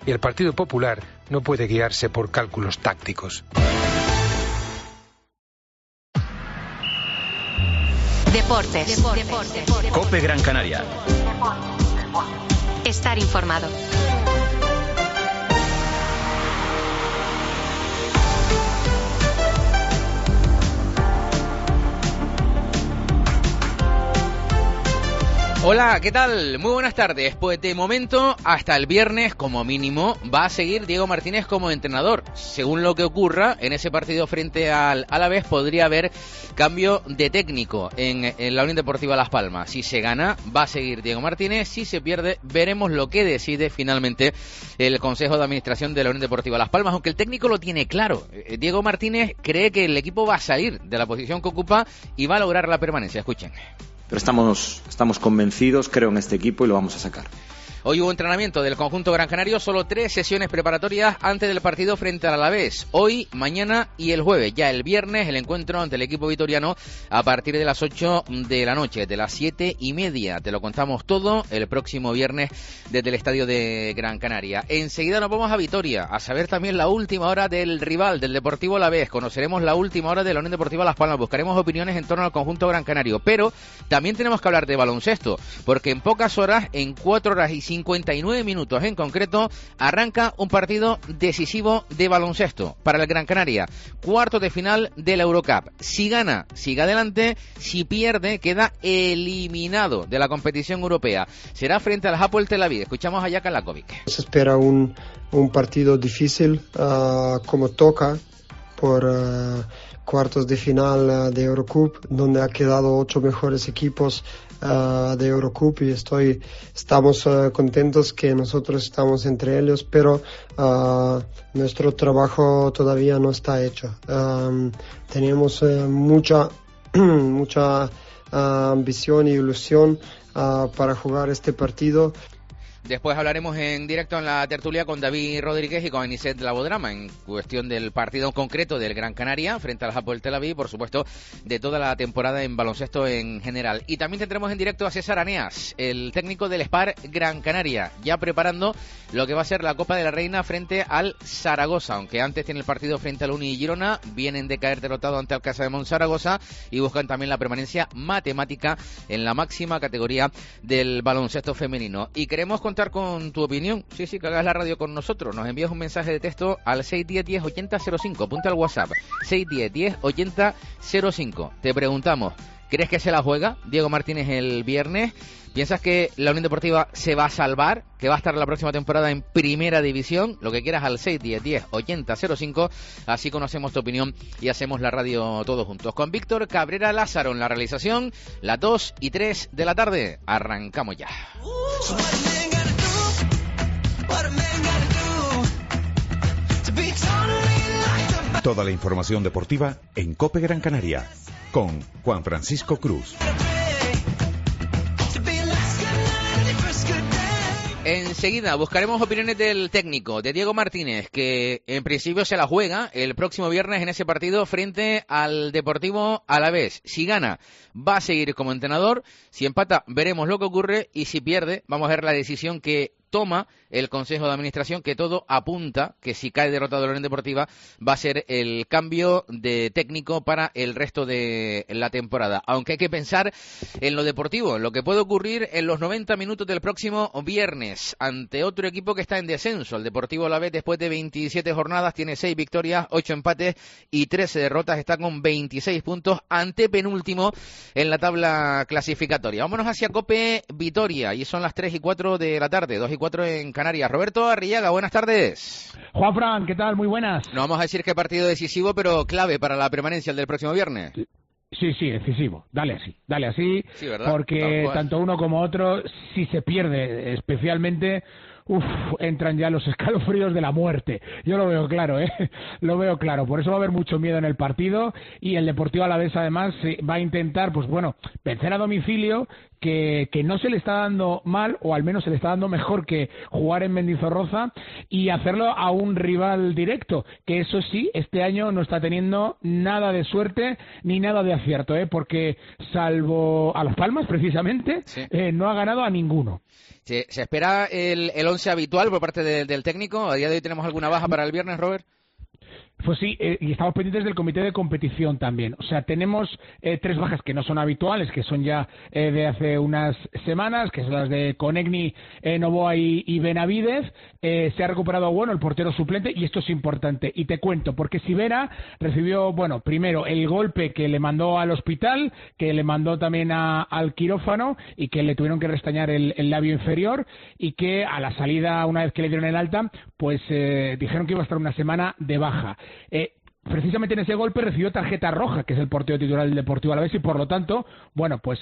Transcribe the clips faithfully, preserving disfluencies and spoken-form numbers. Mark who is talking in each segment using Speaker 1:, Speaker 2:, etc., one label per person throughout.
Speaker 1: y el Partido Popular no puede guiarse por cálculos tácticos.
Speaker 2: Deportes. Deportes.
Speaker 3: COPE Gran Canaria.
Speaker 2: Estar informado.
Speaker 4: Hola, ¿qué tal? Muy buenas tardes. Pues de momento, hasta el viernes, como mínimo, va a seguir Diego Martínez como entrenador. Según lo que ocurra en ese partido frente al Alavés, podría haber cambio de técnico en, en la Unión Deportiva Las Palmas. Si se gana, va a seguir Diego Martínez. Si se pierde, veremos lo que decide finalmente el Consejo de Administración de la Unión Deportiva Las Palmas, aunque el técnico lo tiene claro. Diego Martínez cree que el equipo va a salir de la posición que ocupa y va a lograr la permanencia. Escuchen.
Speaker 5: Pero estamos, estamos convencidos, creo en este equipo y lo vamos a sacar.
Speaker 4: Hoy hubo entrenamiento del conjunto gran canario, solo tres sesiones preparatorias antes del partido frente al Alavés. Hoy, mañana y el jueves. Ya el viernes el encuentro ante el equipo vitoriano a partir de las ocho de la noche, de las siete y media. Te lo contamos todo el próximo viernes desde el estadio de Gran Canaria. Enseguida nos vamos a Vitoria, a saber también la última hora del rival, del Deportivo Alavés. Conoceremos la última hora de la Unión Deportiva Las Palmas. Buscaremos opiniones en torno al conjunto gran canario. Pero también tenemos que hablar de baloncesto, porque en pocas horas, en cuatro horas y cincuenta y nueve minutos en concreto, arranca un partido decisivo de baloncesto para el Gran Canaria. Cuartos de final de la Eurocup. Si gana, sigue adelante. Si pierde, queda eliminado de la competición europea. Será frente al Hapoel Tel Aviv. Escuchamos a Jaka Lakovic.
Speaker 6: Se espera un, un partido difícil, uh, como toca, por uh, cuartos de final uh, de Eurocup, donde ha quedado ocho mejores equipos Uh, de Eurocup, y estoy, estamos uh, contentos que nosotros estamos entre ellos, pero uh, nuestro trabajo todavía no está hecho. Um, tenemos uh, mucha, mucha uh, ambición y ilusión uh, para jugar este partido.
Speaker 4: Después hablaremos en directo en la tertulia con David Rodríguez y con Anicet Labodrama en cuestión del partido concreto del Gran Canaria frente al Hapoel Tel Aviv, por supuesto, de toda la temporada en baloncesto en general. Y también tendremos en directo a César Aneas, el técnico del Spar Gran Canaria, ya preparando lo que va a ser la Copa de la Reina frente al Zaragoza, aunque antes tiene el partido frente al Uni Girona, vienen de caer derrotado ante Alcázar de Monzaragoza y buscan también la permanencia matemática en la máxima categoría del baloncesto femenino. Y queremos contar con tu opinión, sí, sí, que hagas la radio con nosotros. Nos envías un mensaje de texto al seis uno cero, diez, ochenta, cero cinco, apunta al WhatsApp, seis uno cero, diez, ochenta, cero cinco. Te preguntamos, ¿crees que se la juega Diego Martínez el viernes? ¿Piensas que la Unión Deportiva se va a salvar, que va a estar la próxima temporada en Primera División? Lo que quieras al seis uno cero, diez, ochenta, cero cinco, así conocemos tu opinión y hacemos la radio todos juntos. Con Víctor Cabrera Lázaro en la realización, las dos y tres de la tarde. Arrancamos ya.
Speaker 7: Toda la información deportiva en COPE Gran Canaria con Juan Francisco Cruz.
Speaker 4: Enseguida buscaremos opiniones del técnico, de Diego Martínez, que en principio se la juega el próximo viernes en ese partido frente al Deportivo Alavés. Si gana, va a seguir como entrenador. Si empata, veremos lo que ocurre. Y si pierde, vamos a ver la decisión que toma el Consejo de Administración, que todo apunta que si cae derrotado la Unión Deportiva va a ser el cambio de técnico para el resto de la temporada. Aunque hay que pensar en lo deportivo, en lo que puede ocurrir en los noventa minutos del próximo viernes ante otro equipo que está en descenso. El Deportivo Alavés, después de veintisiete jornadas, tiene seis victorias, ocho empates y trece derrotas. Está con veintiséis puntos, ante penúltimo en la tabla clasificatoria. Vámonos hacia COPE Vitoria, y son las tres y cuatro de la tarde, dos y cuatro en Canarias. Roberto Arrillaga, buenas tardes.
Speaker 8: Juanfran, ¿qué tal? Muy buenas.
Speaker 4: No vamos a decir que partido decisivo, pero clave para la permanencia el del próximo viernes.
Speaker 8: Sí, sí, sí, decisivo. Dale así, dale así,
Speaker 4: sí, ¿verdad?
Speaker 8: Porque tanto uno como otro, si se pierde especialmente, uf, entran ya los escalofríos de la muerte. Yo lo veo claro, ¿eh? Lo veo claro. Por eso va a haber mucho miedo en el partido, y el Deportivo Alavés además va a intentar, pues bueno, vencer a domicilio, que, que no se le está dando mal, o al menos se le está dando mejor que jugar en Mendizorroza y hacerlo a un rival directo, que eso sí, este año no está teniendo nada de suerte ni nada de acierto, ¿eh? Porque salvo a Las Palmas, precisamente, sí. eh, no ha ganado a ninguno.
Speaker 4: ¿Se, se espera el, el once habitual por parte de, del técnico? ¿A día de hoy tenemos alguna baja para el viernes, Robert?
Speaker 8: Pues sí, eh, y estamos pendientes del comité de competición también. O sea, tenemos eh, tres bajas que no son habituales, que son ya eh, de hace unas semanas, que son las de Conegni, eh, Novoa y, y Benavidez. Eh, se ha recuperado, bueno, el portero suplente, y esto es importante. Y te cuento, porque Sivera recibió, bueno, primero el golpe que le mandó al hospital, que le mandó también a, al quirófano, y que le tuvieron que restañar el, el labio inferior, y que a la salida, una vez que le dieron el alta, pues eh, dijeron que iba a estar una semana de baja. Eh, precisamente en ese golpe recibió tarjeta roja, que es el portero titular del Deportivo Alavés, y por lo tanto, bueno, pues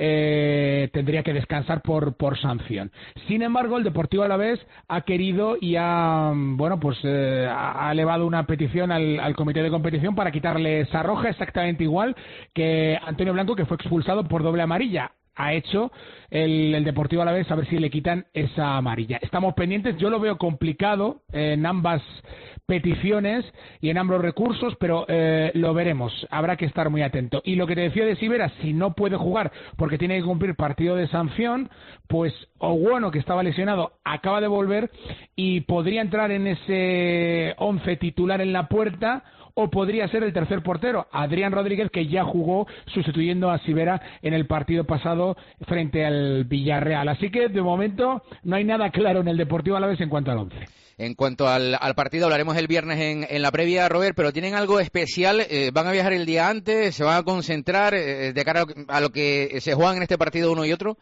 Speaker 8: eh, tendría que descansar por, por sanción. Sin embargo, el Deportivo Alavés ha querido y ha, bueno, pues eh, ha elevado una petición al, al comité de competición para quitarle esa roja, exactamente igual que Antonio Blanco, que fue expulsado por doble amarilla. Ha hecho el, el Deportivo Alavés a ver si le quitan esa amarilla. Estamos pendientes, yo lo veo complicado en ambas peticiones y en ambos recursos, pero eh, lo veremos, habrá que estar muy atento. Y lo que te decía de Sivera, si no puede jugar porque tiene que cumplir partido de sanción, pues Oguono, que estaba lesionado, acaba de volver y podría entrar en ese once titular en la puerta, o podría ser el tercer portero, Adrián Rodríguez, que ya jugó sustituyendo a Sivera en el partido pasado frente al Villarreal. Así que, de momento, no hay nada claro en el Deportivo Alavés en cuanto al once.
Speaker 4: En cuanto al, al partido, hablaremos el viernes en, en la previa, Robert, pero ¿tienen algo especial? Eh, ¿Van a viajar el día antes? ¿Se van a concentrar eh, de cara a lo que se juegan en este partido uno y otro?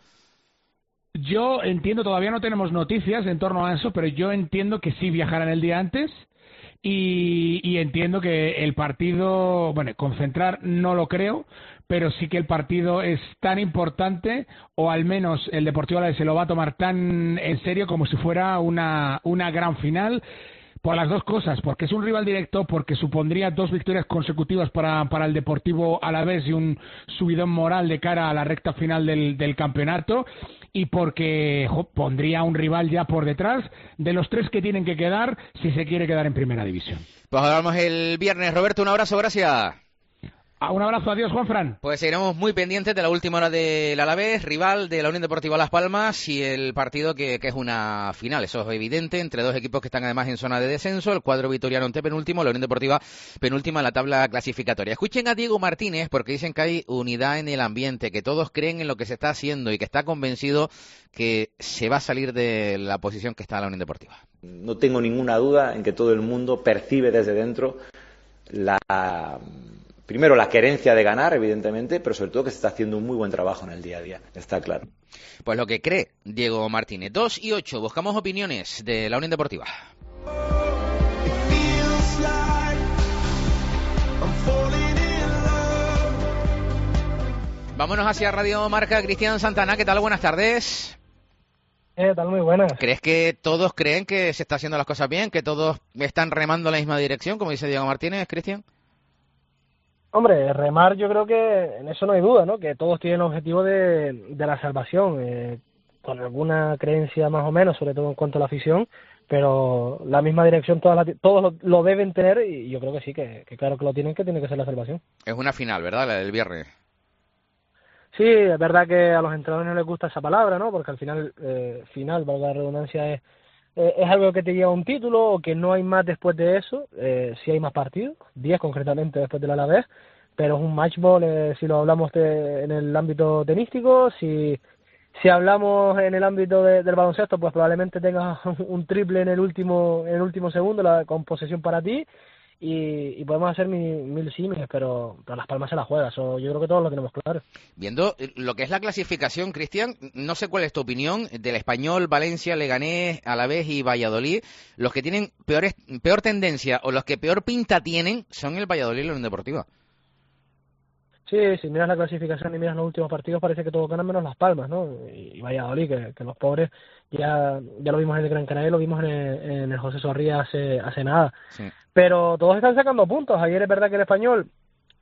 Speaker 8: Yo entiendo, todavía no tenemos noticias en torno a eso, pero yo entiendo que sí viajarán el día antes. Y, y entiendo que el partido, bueno, concentrar no lo creo, pero sí que el partido es tan importante, o al menos el Deportivo Alavés se lo va a tomar tan en serio como si fuera una, una gran final, por las dos cosas, porque es un rival directo, porque supondría dos victorias consecutivas para, para el Deportivo Alavés y un subidón moral de cara a la recta final del, del campeonato, y porque jo, pondría un rival ya por detrás de los tres que tienen que quedar si se quiere quedar en primera división.
Speaker 4: Pues hablamos el viernes. Roberto, un abrazo, gracias.
Speaker 8: Un abrazo, adiós, Juanfran.
Speaker 4: Pues seguiremos muy pendientes de la última hora del Alavés, rival de la Unión Deportiva Las Palmas, y el partido que, que es una final, eso es evidente, entre dos equipos que están además en zona de descenso, el cuadro vitoriano antepenúltimo, la Unión Deportiva penúltima en la tabla clasificatoria. Escuchen a Diego Martínez, porque dicen que hay unidad en el ambiente, que todos creen en lo que se está haciendo y que está convencido que se va a salir de la posición que está la Unión Deportiva.
Speaker 5: No tengo ninguna duda en que todo el mundo percibe desde dentro la... Primero, la querencia de ganar, evidentemente, pero sobre todo que se está haciendo un muy buen trabajo en el día a día, está claro.
Speaker 4: Pues lo que cree Diego Martínez. dos y ocho, buscamos opiniones de la Unión Deportiva. Vámonos hacia Radio Marca. Cristian Santana, ¿qué tal? Buenas tardes.
Speaker 3: ¿Qué tal? Muy buenas.
Speaker 4: ¿Crees que todos creen que se está haciendo las cosas bien, que todos están remando en la misma dirección, como dice Diego Martínez, Cristian?
Speaker 3: Hombre, remar yo creo que en eso no hay duda, ¿no? Que todos tienen el objetivo de, de la salvación, eh, con alguna creencia más o menos, sobre todo en cuanto a la afición, pero la misma dirección todas la, todos lo, lo deben tener, y yo creo que sí, que, que claro que lo tienen, que tiene que ser la salvación.
Speaker 4: Es una final, ¿verdad? La del viernes.
Speaker 3: Sí, es verdad que a los entrenadores no les gusta esa palabra, ¿no? Porque al final, eh, final, valga la redundancia, es Eh, es algo que te lleva a un título, o que no hay más después de eso. Eh, sí hay más partidos, diez concretamente después del Alavés, pero es un match ball, eh, si lo hablamos de, en el ámbito tenístico. Si si hablamos en el ámbito de, del baloncesto, pues probablemente tengas un triple en el último en el último segundo, la, con posesión para ti, y, y podemos hacer mil, mil símiles, pero, pero Las Palmas se la juega. So, yo creo que todos lo tenemos claro.
Speaker 4: Viendo lo que es la clasificación, Cristian, no sé cuál es tu opinión del Español, Valencia, Leganés, Alavés y Valladolid. Los que tienen peores, peor tendencia, o los que peor pinta tienen, son el Valladolid y la Unión Deportiva.
Speaker 3: Sí, si miras la clasificación y miras los últimos partidos, parece que todos ganan menos Las Palmas, ¿no? Y, y Valladolid, que, que los pobres, ya ya lo vimos en el Gran Canaria, lo vimos en el, en el José Zorrilla hace, hace nada. Sí. Pero todos están sacando puntos. Ayer es verdad que el Español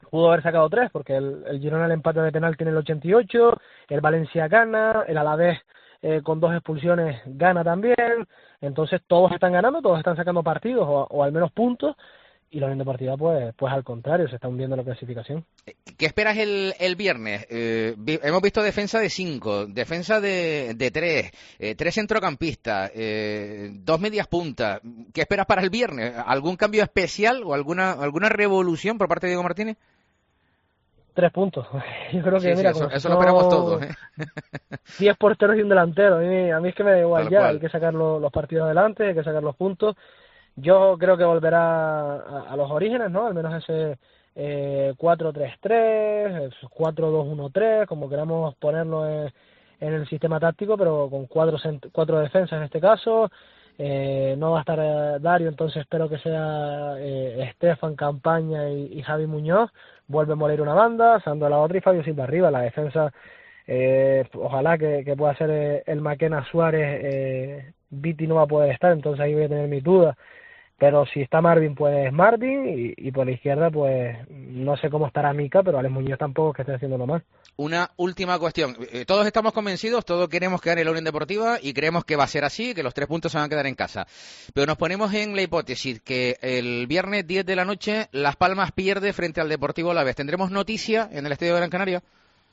Speaker 3: pudo haber sacado tres, porque el, el Girona el empate de penal tiene el ochenta y ocho, el Valencia gana, el Alavés eh, con dos expulsiones gana también, entonces todos están ganando, todos están sacando partidos o, o al menos puntos, y la Unión Deportiva pues pues al contrario, se está hundiendo en la clasificación.
Speaker 4: ¿Qué esperas el, el viernes? Eh, vi, hemos visto defensa de cinco, defensa de, de tres, eh, tres centrocampistas, eh, dos medias puntas. ¿Qué esperas para el viernes? ¿Algún cambio especial o alguna alguna revolución por parte de Diego Martínez?
Speaker 3: Tres puntos. Yo creo que,
Speaker 4: sí,
Speaker 3: mira,
Speaker 4: sí, eso, eso
Speaker 3: no...
Speaker 4: lo esperamos todos. ¿eh?
Speaker 3: Diez porteros y un delantero. A mí, a mí es que me da igual.
Speaker 4: Tal
Speaker 3: ya.
Speaker 4: cual.
Speaker 3: Hay que sacar lo, los partidos adelante, hay que sacar los puntos. Yo creo que volverá a, a los orígenes, ¿no? Al menos ese eh, cuatro tres tres, cuatro dos uno tres, como queramos ponerlo en, en el sistema táctico, pero con cuatro, cuatro defensas en este caso. Eh, no va a estar eh, Dario, entonces espero que sea eh, Estefan, Campaña y, y Javi Muñoz. Vuelve Moleiro una banda, Sando a la otra y Fabio Silva arriba. La defensa, eh, ojalá que, que pueda ser eh, el Maquena Suárez. eh, Viti no va a poder estar, entonces ahí voy a tener mis dudas. Pero si está Marvin, pues Marvin, y, y por la izquierda, pues no sé cómo estará Mica, pero Alex Muñoz tampoco es que esté haciéndolo mal.
Speaker 4: Una última cuestión. Eh, Todos estamos convencidos, todos queremos quedar en la Unión Deportiva y creemos que va a ser así, que los tres puntos se van a quedar en casa. Pero nos ponemos en la hipótesis que el viernes diez de la noche Las Palmas pierde frente al Deportivo Alavés. ¿Tendremos noticia en el Estadio de Gran Canaria?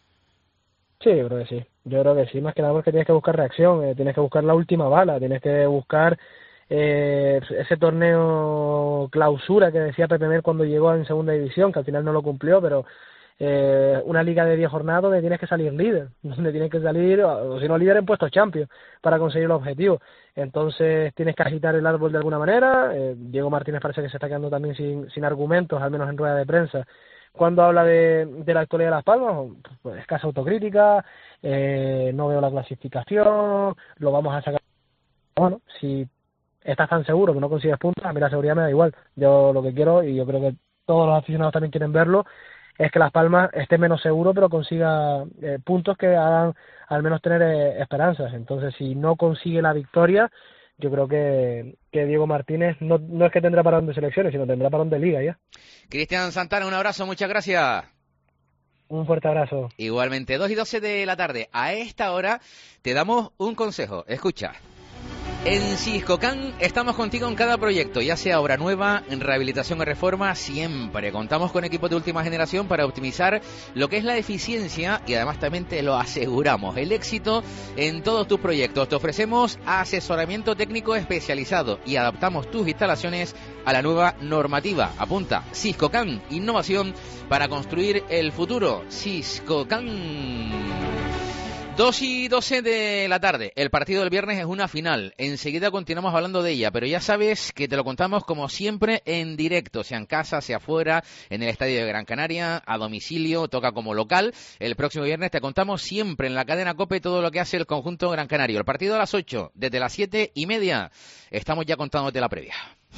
Speaker 3: Sí, yo creo que sí. Yo creo que sí, más que nada porque tienes que buscar reacción, eh, tienes que buscar la última bala, tienes que buscar eh, ese torneo clausura que decía Pepe Mel cuando llegó en segunda división, que al final no lo cumplió, pero eh, una liga de diez jornadas donde tienes que salir líder, donde tienes que salir, o si no líder en puestos Champions, para conseguir el objetivo. Entonces tienes que agitar el árbol de alguna manera. eh, Diego Martínez parece que se está quedando también sin, sin argumentos, al menos en rueda de prensa, cuando habla de, de la actualidad de Las Palmas. Pues escasa autocrítica, eh, no veo la clasificación, lo vamos a sacar. Bueno, si estás tan seguro que no consigues puntos, a mí la seguridad me da igual. Yo lo que quiero, y yo creo que todos los aficionados también quieren verlo, es que Las Palmas esté menos seguro, pero consiga eh, puntos que hagan al menos tener eh, esperanzas. Entonces, si no consigue la victoria, yo creo que, que Diego Martínez no, no es que tendrá parón de selecciones, sino tendrá parón de liga ya.
Speaker 4: Cristian Santana, un abrazo, muchas gracias.
Speaker 3: Un fuerte abrazo.
Speaker 4: Igualmente, dos y doce de la tarde. A esta hora te damos un consejo. Escucha. En Siscocan estamos contigo en cada proyecto, ya sea obra nueva, en rehabilitación o reforma, siempre contamos con equipos de última generación para optimizar lo que es la eficiencia y además también te lo aseguramos, el éxito en todos tus proyectos. Te ofrecemos asesoramiento técnico especializado y adaptamos tus instalaciones a la nueva normativa. Apunta, Siscocan, innovación para construir el futuro. Siscocan. dos y doce de la tarde. El partido del viernes es una final. Enseguida continuamos hablando de ella, pero ya sabes que te lo contamos como siempre en directo, sea en casa, sea fuera, en el Estadio de Gran Canaria, a domicilio, toca como local. El próximo viernes te contamos siempre en la cadena COPE todo lo que hace el conjunto Gran Canario. El partido a las ocho, desde las siete y media. Estamos ya contándote la previa.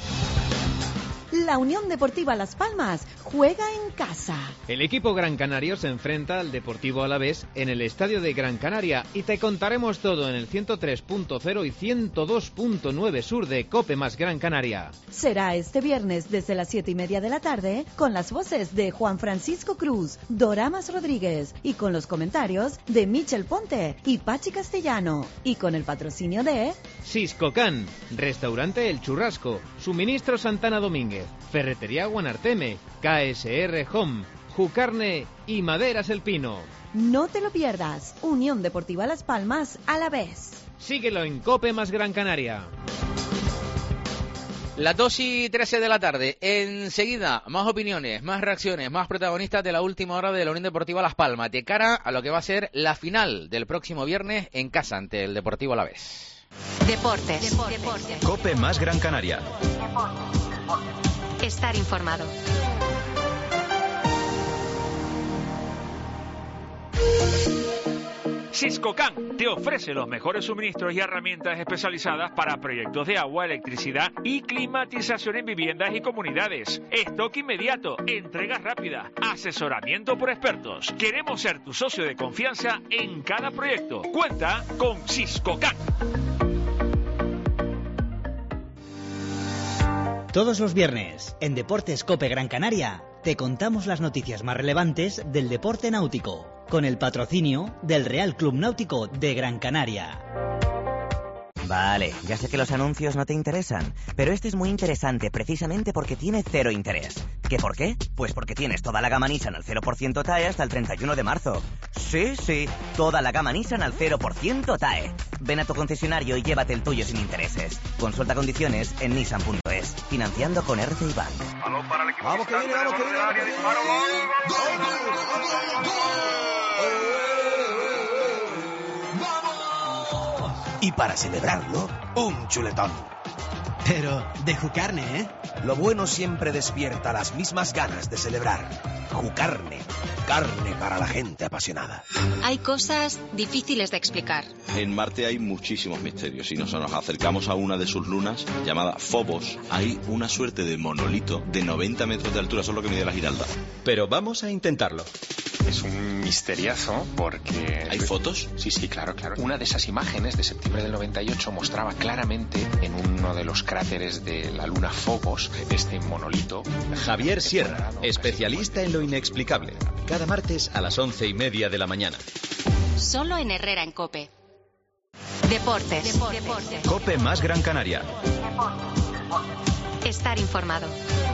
Speaker 9: La Unión Deportiva Las Palmas juega en casa.
Speaker 10: El equipo gran canario se enfrenta al Deportivo Alavés en el Estadio de Gran Canaria y te contaremos todo en el ciento tres punto cero y ciento dos punto nueve sur de COPE más Gran Canaria.
Speaker 9: Será este viernes desde las siete y media de la tarde con las voces de Juan Francisco Cruz, Doramas Rodríguez y con los comentarios de Michel Ponte y Pachi Castellano y con el patrocinio de
Speaker 10: Siscocan, Restaurante El Churrasco, Suministro Santana Domínguez, Ferretería Guanarteme, K S R Home, Jucarne y Maderas El Pino.
Speaker 9: No te lo pierdas. Unión Deportiva Las Palmas a la vez.
Speaker 10: Síguelo en COPE más Gran Canaria.
Speaker 4: Las dos y trece de la tarde. Enseguida, más opiniones, más reacciones, más protagonistas de la última hora de la Unión Deportiva Las Palmas, de cara a lo que va a ser la final del próximo viernes en casa ante el Deportivo Alavés.
Speaker 2: Deportes. Deportes.
Speaker 11: COPE más Gran Canaria.
Speaker 2: Estar informado.
Speaker 12: Siscocan te ofrece los mejores suministros y herramientas especializadas para proyectos de agua, electricidad y climatización en viviendas y comunidades. Stock inmediato, entrega rápida, asesoramiento por expertos. Queremos ser tu socio de confianza en cada proyecto. Cuenta con Siscocan.
Speaker 13: Todos los viernes, en Deportes COPE Gran Canaria,
Speaker 11: te contamos las noticias más relevantes del deporte náutico, con el patrocinio del Real Club Náutico de Gran Canaria.
Speaker 13: Vale, ya sé que los anuncios no te interesan, pero este es muy interesante precisamente porque tiene cero interés. ¿Qué por qué? Pues porque tienes toda la gama Nissan al cero por ciento T A E hasta el treinta y uno de marzo. Sí, sí, toda la gama Nissan al cero por ciento T A E. Ven a tu concesionario y llévate el tuyo sin intereses. Consulta condiciones en nissan punto es. Financiando con R C I Bank.
Speaker 14: Vamos que viene, vamos que viene, vamos que viene. ¡Gol, gol, gol, gol!
Speaker 15: Y para celebrarlo, un chuletón.
Speaker 16: Pero de Jucarne, ¿eh?
Speaker 15: Lo bueno siempre despierta las mismas ganas de celebrar. Jucarne, carne para la gente apasionada.
Speaker 2: Hay cosas difíciles de explicar.
Speaker 17: En Marte hay muchísimos misterios. Si nos acercamos a una de sus lunas, llamada Phobos, hay una suerte de monolito de noventa metros de altura, eso es lo que mide la Giralda.
Speaker 18: Pero vamos a intentarlo.
Speaker 19: Es un misteriazo porque...
Speaker 17: ¿Hay fotos?
Speaker 19: Sí, sí, claro, claro. Una de esas imágenes de septiembre del noventa y ocho mostraba claramente en uno de los cráteres de la luna Phobos este monolito.
Speaker 18: Javier Sierra, especialista en lo inexplicable. Cada martes a las once y media de la mañana.
Speaker 2: Solo en Herrera en COPE. Deportes. Deportes. Deportes.
Speaker 18: COPE más Gran Canaria.
Speaker 2: Estar informado.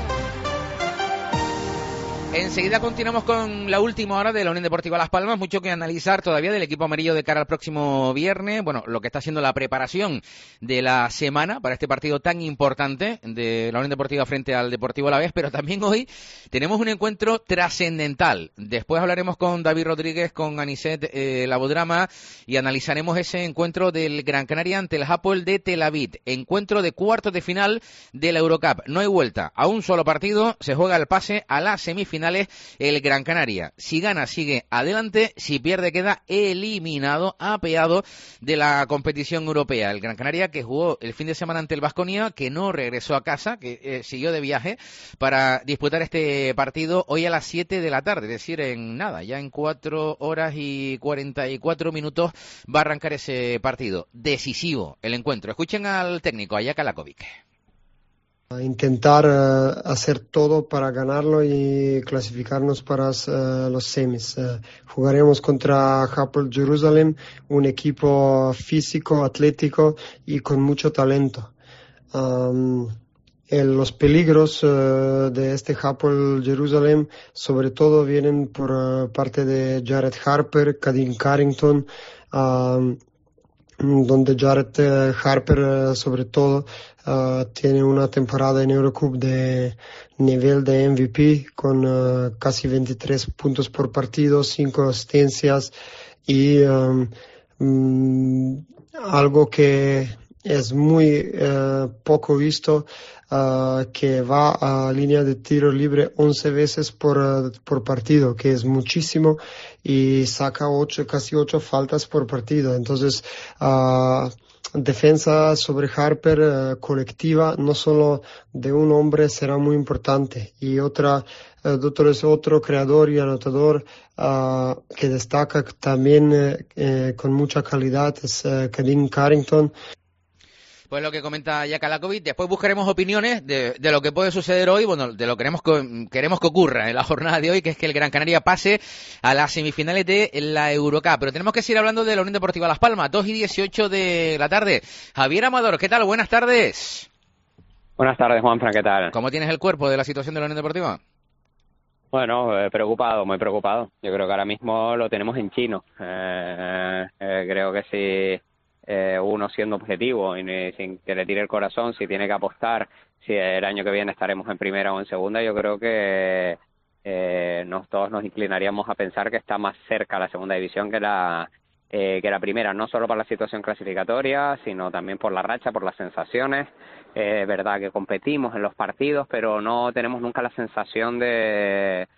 Speaker 4: Enseguida continuamos con la última hora de la Unión Deportiva Las Palmas. Mucho que analizar todavía del equipo amarillo de cara al próximo viernes. Bueno, lo que está haciendo la preparación de la semana para este partido tan importante de la Unión Deportiva frente al Deportivo Alavés. Pero también hoy tenemos un encuentro trascendental. Después hablaremos con David Rodríguez, con Aniset eh, Labodrama y analizaremos ese encuentro del Gran Canaria ante el Hapoel de Tel Aviv. Encuentro de cuartos de final de la Eurocup. No hay vuelta. A un solo partido se juega el pase a las semifinales. El Gran Canaria, si gana sigue adelante, si pierde queda eliminado, apeado de la competición europea. El Gran Canaria que jugó el fin de semana ante el Baskonia, que no regresó a casa, que eh, siguió de viaje para disputar este partido hoy a las siete de la tarde, es decir, en nada, ya en cuatro horas y cuarenta y cuatro minutos va a arrancar ese partido. Decisivo el encuentro. Escuchen al técnico, a Jaka Lakovic.
Speaker 6: Intentar uh, hacer todo para ganarlo y clasificarnos para uh, los semis. Uh, jugaremos contra Hapoel Jerusalem, un equipo físico, atlético y con mucho talento. Um, el, los peligros uh, de este Hapoel Jerusalem sobre todo vienen por uh, parte de Jared Harper, Cadin Carrington, um, donde Jared uh, Harper uh, sobre todo uh, tiene una temporada en Eurocup de nivel de M V P con uh, casi veintitrés puntos por partido, cinco asistencias y um, um, algo que es muy uh, poco visto, uh, que va a línea de tiro libre once veces por, uh, por partido, que es muchísimo, y saca ocho, casi ocho faltas por partido. Entonces, uh, defensa sobre Harper uh, colectiva, no solo de un hombre, será muy importante. Y otra, uh, otro es otro creador y anotador uh, que destaca también uh, eh, con mucha calidad, es uh, Cadin Carrington.
Speaker 4: Pues lo que comenta Jaka Lakovic. Después buscaremos opiniones de, de lo que puede suceder hoy, bueno, de lo que queremos que, queremos que ocurra en la jornada de hoy, que es que el Gran Canaria pase a las semifinales de la Eurocup. Pero tenemos que seguir hablando de la Unión Deportiva Las Palmas, dos y dieciocho de la tarde. Javier Amador, ¿qué tal? Buenas tardes.
Speaker 20: Buenas tardes, Juanfran, ¿qué tal?
Speaker 4: ¿Cómo tienes el cuerpo de la situación de la Unión Deportiva?
Speaker 20: Bueno, eh, preocupado, muy preocupado. Yo creo que ahora mismo lo tenemos en chino. Eh, eh, creo que si... Eh, uno siendo objetivo y eh, sin que le tire el corazón, si tiene que apostar, si el año que viene estaremos en primera o en segunda, yo creo que eh, nos, todos nos inclinaríamos a pensar que está más cerca la segunda división que la eh, que la primera, no solo por la situación clasificatoria, sino también por la racha, por las sensaciones. Es eh, verdad que competimos en los partidos, pero no tenemos nunca la sensación de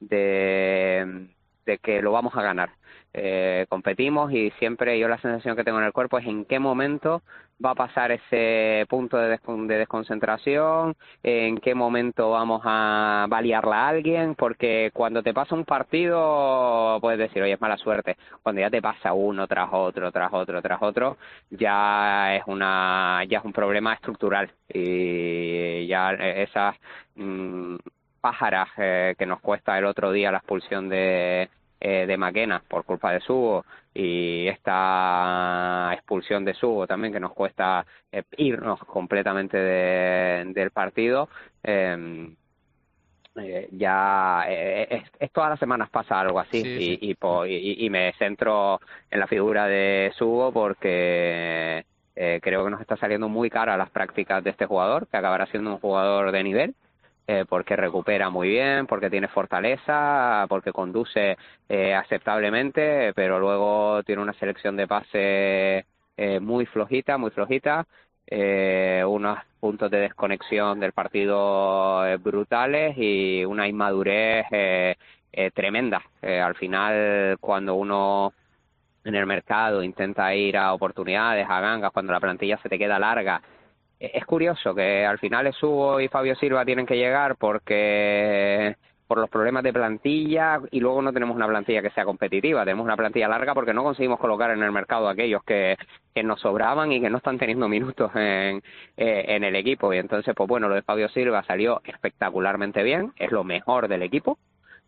Speaker 20: de, de que lo vamos a ganar. Eh, competimos y siempre yo la sensación que tengo en el cuerpo es en qué momento va a pasar ese punto de, des- de desconcentración, en qué momento vamos a balearla a alguien, porque cuando te pasa un partido puedes decir, oye, es mala suerte. Cuando ya te pasa uno tras otro, tras otro, tras otro, ya es una ya es un problema estructural y ya esas... Mmm, pájaras eh, que nos cuesta el otro día la expulsión de, eh, de Maquena por culpa de Subo, y esta expulsión de Subo también que nos cuesta eh, irnos completamente de, del partido. Eh, Eh, ya eh, es, es todas las semanas pasa algo así, sí, y, sí. Y, po, y, y me centro en la figura de Subo porque eh, creo que nos está saliendo muy cara las prácticas de este jugador, que acabará siendo un jugador de nivel, eh, porque recupera muy bien, porque tiene fortaleza, porque conduce eh, aceptablemente, pero luego tiene una selección de pase eh, muy flojita, muy flojita. Eh, unos puntos de desconexión del partido eh, brutales y una inmadurez eh, eh, tremenda. Eh, al final, cuando uno en el mercado intenta ir a oportunidades, a gangas, cuando la plantilla se te queda larga, eh, es curioso que al final Subo y Fabio Silva tienen que llegar porque por los problemas de plantilla, y luego no tenemos una plantilla que sea competitiva, tenemos una plantilla larga porque no conseguimos colocar en el mercado a aquellos que, que nos sobraban y que no están teniendo minutos en, eh, en el equipo. Y entonces, pues bueno, lo de Fabio Silva salió espectacularmente bien, es lo mejor del equipo,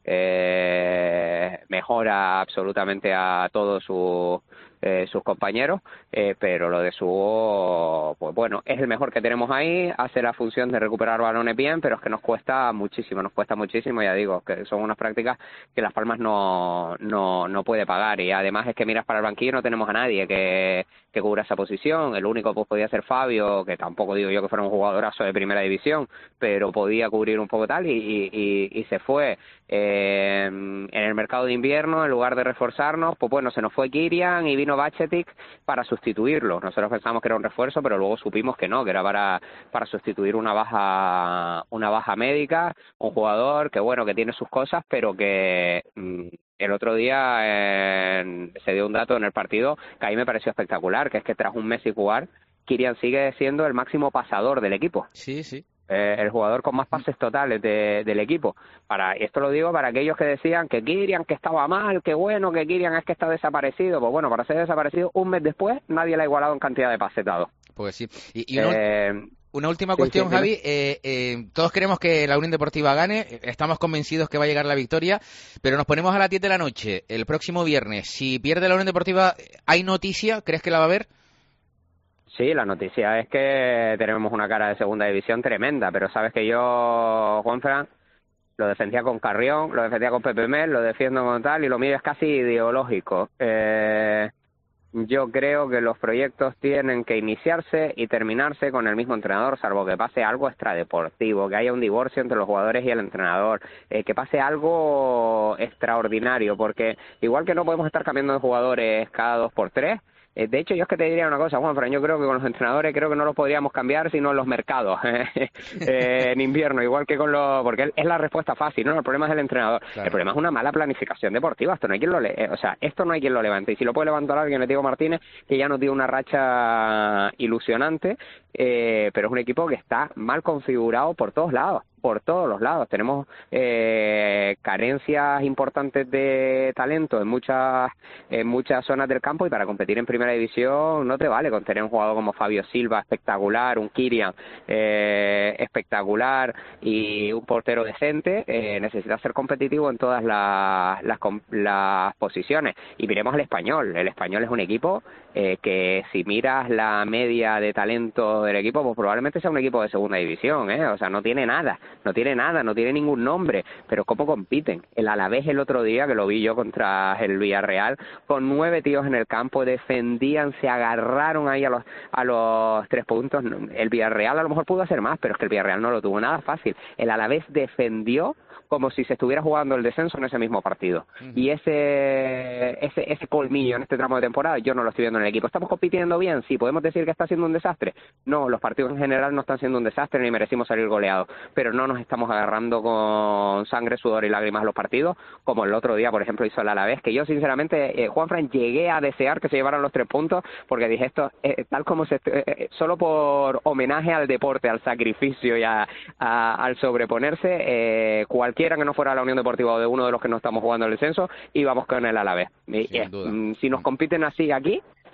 Speaker 20: eh, mejora absolutamente a todos sus Eh, sus compañeros, eh, pero lo de Subo, pues bueno, es el mejor que tenemos ahí, hace la función de recuperar balones bien, pero es que nos cuesta muchísimo, nos cuesta muchísimo, ya digo, que son unas prácticas que Las Palmas no, no, no puede pagar, y además es que miras para el banquillo, no tenemos a nadie que, que cubra esa posición. El único pues podía ser Fabio, que tampoco digo yo que fuera un jugadorazo de primera división, pero podía cubrir un poco tal, y, y, y, y se fue eh, en el mercado de invierno, en lugar de reforzarnos, pues bueno, se nos fue Kirian y vino Bachetic para sustituirlo. Nosotros pensamos que era un refuerzo, pero luego supimos que no, que era para para sustituir una baja una baja médica, un jugador que bueno, que tiene sus cosas, pero que mmm, el otro día eh, se dio un dato en el partido que a mí me pareció espectacular, que es que tras un mes sin jugar, Kirian sigue siendo el máximo pasador del equipo.
Speaker 4: Sí, sí.
Speaker 20: Eh, el jugador con más pases totales de, del equipo. Para esto lo digo para aquellos que decían que Kirian que estaba mal, que bueno, que Kirian es que está desaparecido. Pues bueno, para ser desaparecido un mes después nadie le ha igualado en cantidad de pases dados.
Speaker 4: Pues sí. Y, y una,
Speaker 20: eh,
Speaker 4: una última cuestión,
Speaker 20: sí, sí,
Speaker 4: Javi. Eh, eh, todos queremos que la Unión Deportiva gane, estamos convencidos que va a llegar la victoria, pero nos ponemos a las diez de la noche el próximo viernes. Si pierde la Unión Deportiva, ¿hay noticia? ¿Crees que la va a haber?
Speaker 20: Sí, la noticia es que tenemos una cara de segunda división tremenda, pero sabes que yo, Juanfran, lo defendía con Carrión, lo defendía con Pepe Mel, lo defiendo con tal, y lo mío es casi ideológico. Eh, yo creo que los proyectos tienen que iniciarse y terminarse con el mismo entrenador, salvo que pase algo extradeportivo, que haya un divorcio entre los jugadores y el entrenador, eh, que pase algo extraordinario, porque igual que no podemos estar cambiando de jugadores cada dos por tres, de hecho, yo es que te diría una cosa, Juanfran, yo creo que con los entrenadores creo que no los podríamos cambiar sino en los mercados, eh, en invierno, igual que con los... porque es la respuesta fácil, ¿no? El problema es el entrenador. Claro. El problema es una mala planificación deportiva, esto no hay quien lo le... o sea, esto no hay quien lo levante, y si lo puede levantar alguien es Diego Martínez, que ya nos dio una racha ilusionante, eh, pero es un equipo que está mal configurado por todos lados. Por todos los lados. Tenemos eh, carencias importantes de talento en muchas en muchas zonas del campo, y para competir en primera división no te vale con tener un jugador como Fabio Silva espectacular, un Kirian eh, espectacular y un portero decente. Eh, necesitas ser competitivo en todas las, las, las posiciones. Y miremos al Español. El Español es un equipo eh, que si miras la media de talento del equipo, pues probablemente sea un equipo de segunda división, ¿eh? O sea, no tiene nada. No tiene nada, no tiene ningún nombre, pero ¿cómo compiten? El Alavés el otro día, que lo vi yo contra el Villarreal, con nueve tíos en el campo, defendían, se agarraron ahí a los a los tres puntos. El Villarreal a lo mejor pudo hacer más, pero es que el Villarreal no lo tuvo nada fácil. El Alavés defendió como si se estuviera jugando el descenso en ese mismo partido. Uh-huh. Y ese, ese ese colmillo en este tramo de temporada yo no lo estoy viendo en el equipo. ¿Estamos compitiendo bien? Sí. ¿Podemos decir que está siendo un desastre? No, los partidos en general no están siendo un desastre ni merecimos salir goleados, pero no nos estamos agarrando con sangre, sudor y lágrimas los partidos, como el otro día, por ejemplo, hizo el Alavés, que yo sinceramente, eh, Juanfran, llegué a desear que se llevaran los tres puntos, porque dije esto, eh, tal como se... Eh, solo por homenaje al deporte, al sacrificio y a, a, al sobreponerse, eh, cualquier que no fuera la Unión Deportiva o de uno de los que no estamos jugando el descenso, íbamos con el Alavés. Y, eh, si nos compiten así aquí,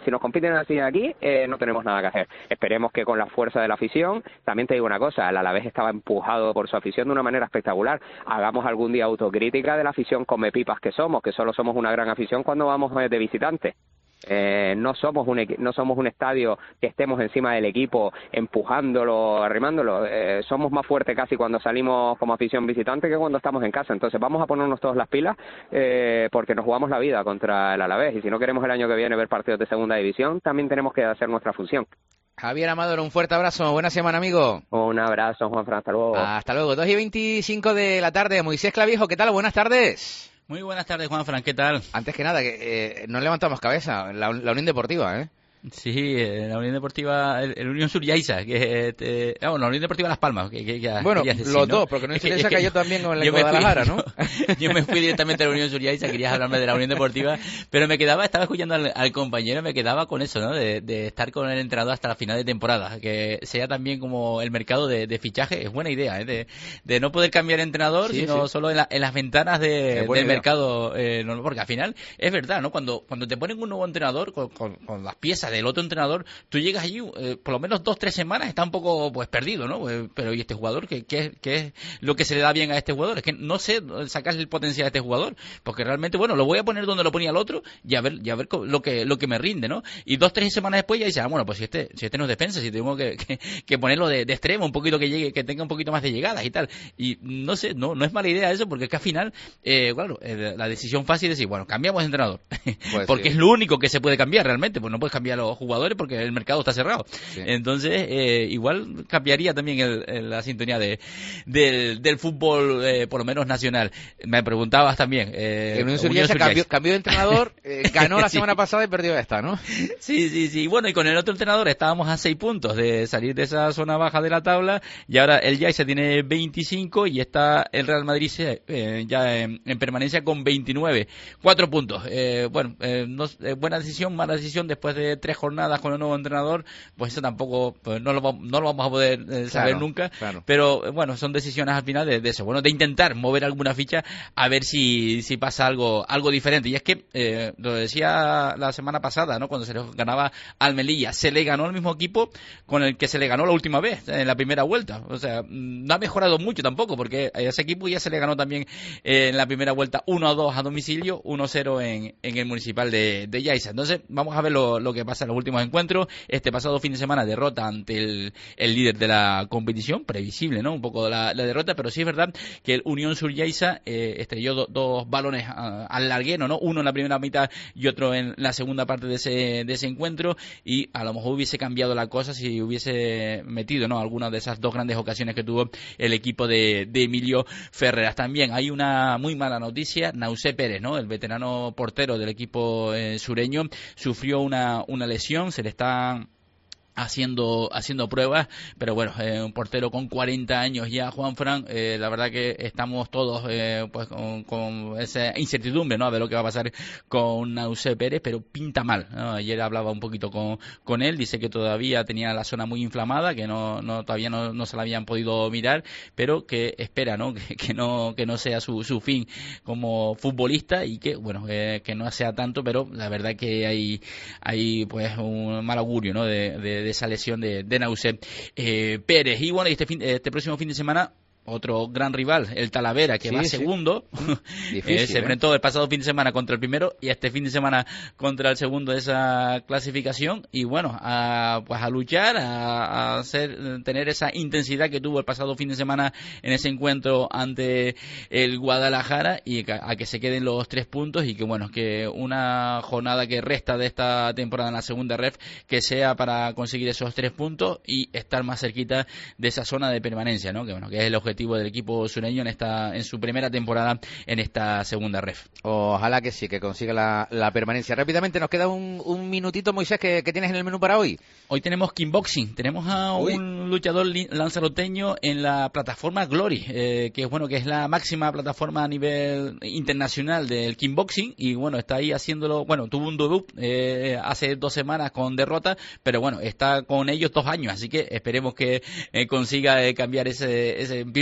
Speaker 20: si nos compiten así aquí, eh, no tenemos nada que hacer. Esperemos que con la fuerza de la afición, también te digo una cosa, el Alavés estaba empujado por su afición de una manera espectacular. Hagamos algún día autocrítica de la afición come pipas que somos, que solo somos una gran afición cuando vamos de visitante. Eh, no somos un no somos un estadio que estemos encima del equipo empujándolo, arrimándolo. Eh, somos más fuertes casi cuando salimos como afición visitante que cuando estamos en casa. Entonces vamos a ponernos todas las pilas eh, porque nos jugamos la vida contra el Alavés, y si no queremos el año que viene ver partidos de segunda división, también tenemos que hacer nuestra función.
Speaker 4: Javier Amador, un fuerte abrazo, buena semana, amigo.
Speaker 20: Un abrazo, Juanfran, hasta luego.
Speaker 4: Hasta luego, dos y veinticinco de la tarde. Moisés Clavijo, ¿qué tal? Buenas tardes.
Speaker 21: Muy buenas tardes, Juanfran, ¿qué tal?
Speaker 4: Antes que nada, que eh, no levantamos cabeza, la, la Unión Deportiva, ¿eh?
Speaker 21: Sí, eh, la Unión Deportiva, el, el Unión Suryaiza, que eh, ah, bueno, la Unión Deportiva Las Palmas, que, que, que
Speaker 4: bueno,
Speaker 21: decir,
Speaker 4: los
Speaker 21: ¿no?
Speaker 4: dos, porque Unión Suryaiza cayó también con el
Speaker 21: yo
Speaker 4: Guadalajara,
Speaker 21: fui,
Speaker 4: ¿no?
Speaker 21: Yo me fui directamente a la Unión Suryaiza, querías hablarme de la Unión Deportiva, pero me quedaba, estaba escuchando al, al compañero, me quedaba con eso, ¿no? De, de estar con el entrenador hasta la final de temporada, que sea también como el mercado de, de fichaje, es buena idea, ¿eh? De, de no poder cambiar entrenador, sí, sino sí. solo en, la, en las ventanas de, del idea. mercado, eh, no, porque al final es verdad, ¿no? Cuando cuando te ponen un nuevo entrenador con, con, con las piezas del otro entrenador, tú llegas allí, eh, por lo menos dos, tres semanas, está un poco pues perdido, ¿no? Pues, pero ¿y este jugador? ¿Qué, qué, ¿Qué es lo que se le da bien a este jugador? Es que no sé sacar el potencial a este jugador, porque realmente, bueno, lo voy a poner donde lo ponía el otro y a ver, y a ver lo que lo que me rinde, ¿no? Y dos, tres semanas después ya dice, ah, bueno, pues si este si este no es defensa, si tengo que, que, que ponerlo de, de extremo, un poquito que llegue, que tenga un poquito más de llegadas y tal. Y no sé, no no es mala idea eso, porque es que al final, eh, claro, eh, la decisión fácil es decir, bueno, cambiamos de entrenador, pues porque sí. es lo único que se puede cambiar realmente, pues no puedes cambiar a los jugadores porque el mercado está cerrado. Sí. Entonces, eh, igual cambiaría también el, el, la sintonía de del, del fútbol, eh, por lo menos nacional. Me preguntabas también. Eh,
Speaker 4: Unión Suryaiza cambió, cambió de entrenador, eh, ganó la semana sí. pasada y perdió esta, ¿no?
Speaker 21: Sí, sí, sí. Bueno, y con el otro entrenador estábamos a seis puntos de salir de esa zona baja de la tabla, y ahora el Yaiza tiene veinticinco y está el Real Madrid eh, ya en, en permanencia con veintinueve. Cuatro puntos. Eh, bueno, eh, no, eh, buena decisión, mala decisión después de tres jornadas con el nuevo entrenador, pues eso tampoco, pues no, lo, no lo vamos a poder eh, saber claro, nunca, claro. Pero eh, bueno, son decisiones al final de, de eso, bueno, de intentar mover alguna ficha a ver si, si pasa algo algo diferente. Y es que, eh, lo decía la semana pasada, ¿no? Cuando se le ganaba al Melilla, se le ganó al mismo equipo con el que se le ganó la última vez, en la primera vuelta. O sea, no ha mejorado mucho tampoco, porque a ese equipo ya se le ganó también eh, en la primera vuelta uno a dos a domicilio, uno cero en, en el municipal de, de Yaiza. Entonces, vamos a ver lo, lo que pasa en los últimos encuentros. Este pasado fin de semana derrota ante el, el líder de la competición, previsible, ¿no? Un poco la, la derrota, pero sí es verdad que el Unión Suryaiza eh, estrelló do, dos balones a, al larguero, ¿no? Uno en la primera mitad y otro en la segunda parte de ese, de ese encuentro, y a lo mejor hubiese cambiado la cosa si hubiese metido, ¿no? Algunas de esas dos grandes ocasiones que tuvo el equipo de, de Emilio Ferreras. También hay una muy mala noticia, Nausé Pérez, ¿no? El veterano portero del equipo eh, sureño sufrió una, una lesión, se le está haciendo haciendo pruebas, pero bueno, eh, un portero con cuarenta años ya, Juanfran, eh, la verdad que estamos todos eh, pues con, con esa incertidumbre, ¿no? A ver lo que va a pasar con Nausé Pérez, pero pinta mal, ¿no? Ayer hablaba un poquito con, con él, dice que todavía tenía la zona muy inflamada, que no, no todavía no, no se la habían podido mirar, pero que espera, ¿no? Que, que no que no sea su, su fin como futbolista, y que bueno, eh, que no sea tanto, pero la verdad que hay hay pues un mal augurio, ¿no? De, de de esa lesión de, de Nausé eh, Pérez. Y bueno, este, fin, este próximo fin de semana otro gran rival, el Talavera, que sí, va segundo, sí. Difícil, eh, se ¿eh? enfrentó el pasado fin de semana contra el primero y este fin de semana contra el segundo de esa clasificación, y bueno, a, pues a luchar, a, a hacer, tener esa intensidad que tuvo el pasado fin de semana en ese encuentro ante el Guadalajara, y a, a que se queden los tres puntos, y que bueno, que una jornada que resta de esta temporada en la segunda ref, que sea para conseguir esos tres puntos y estar más cerquita de esa zona de permanencia, ¿no? Que bueno, que es el objetivo del equipo sureño en esta en su primera temporada en esta segunda ref.
Speaker 4: Ojalá que sí, que consiga la, la permanencia. Rápidamente nos queda un, un minutito, Moisés, que, que tienes en el menú para hoy.
Speaker 21: Hoy tenemos kickboxing, tenemos a Uy. un luchador lanzaroteño en la plataforma Glory, eh, que es bueno, que es la máxima plataforma a nivel internacional del kickboxing, y bueno, está ahí haciéndolo, bueno, tuvo un debut eh, hace dos semanas con derrota, pero bueno, está con ellos dos años, así que esperemos que eh, consiga eh, cambiar ese, ese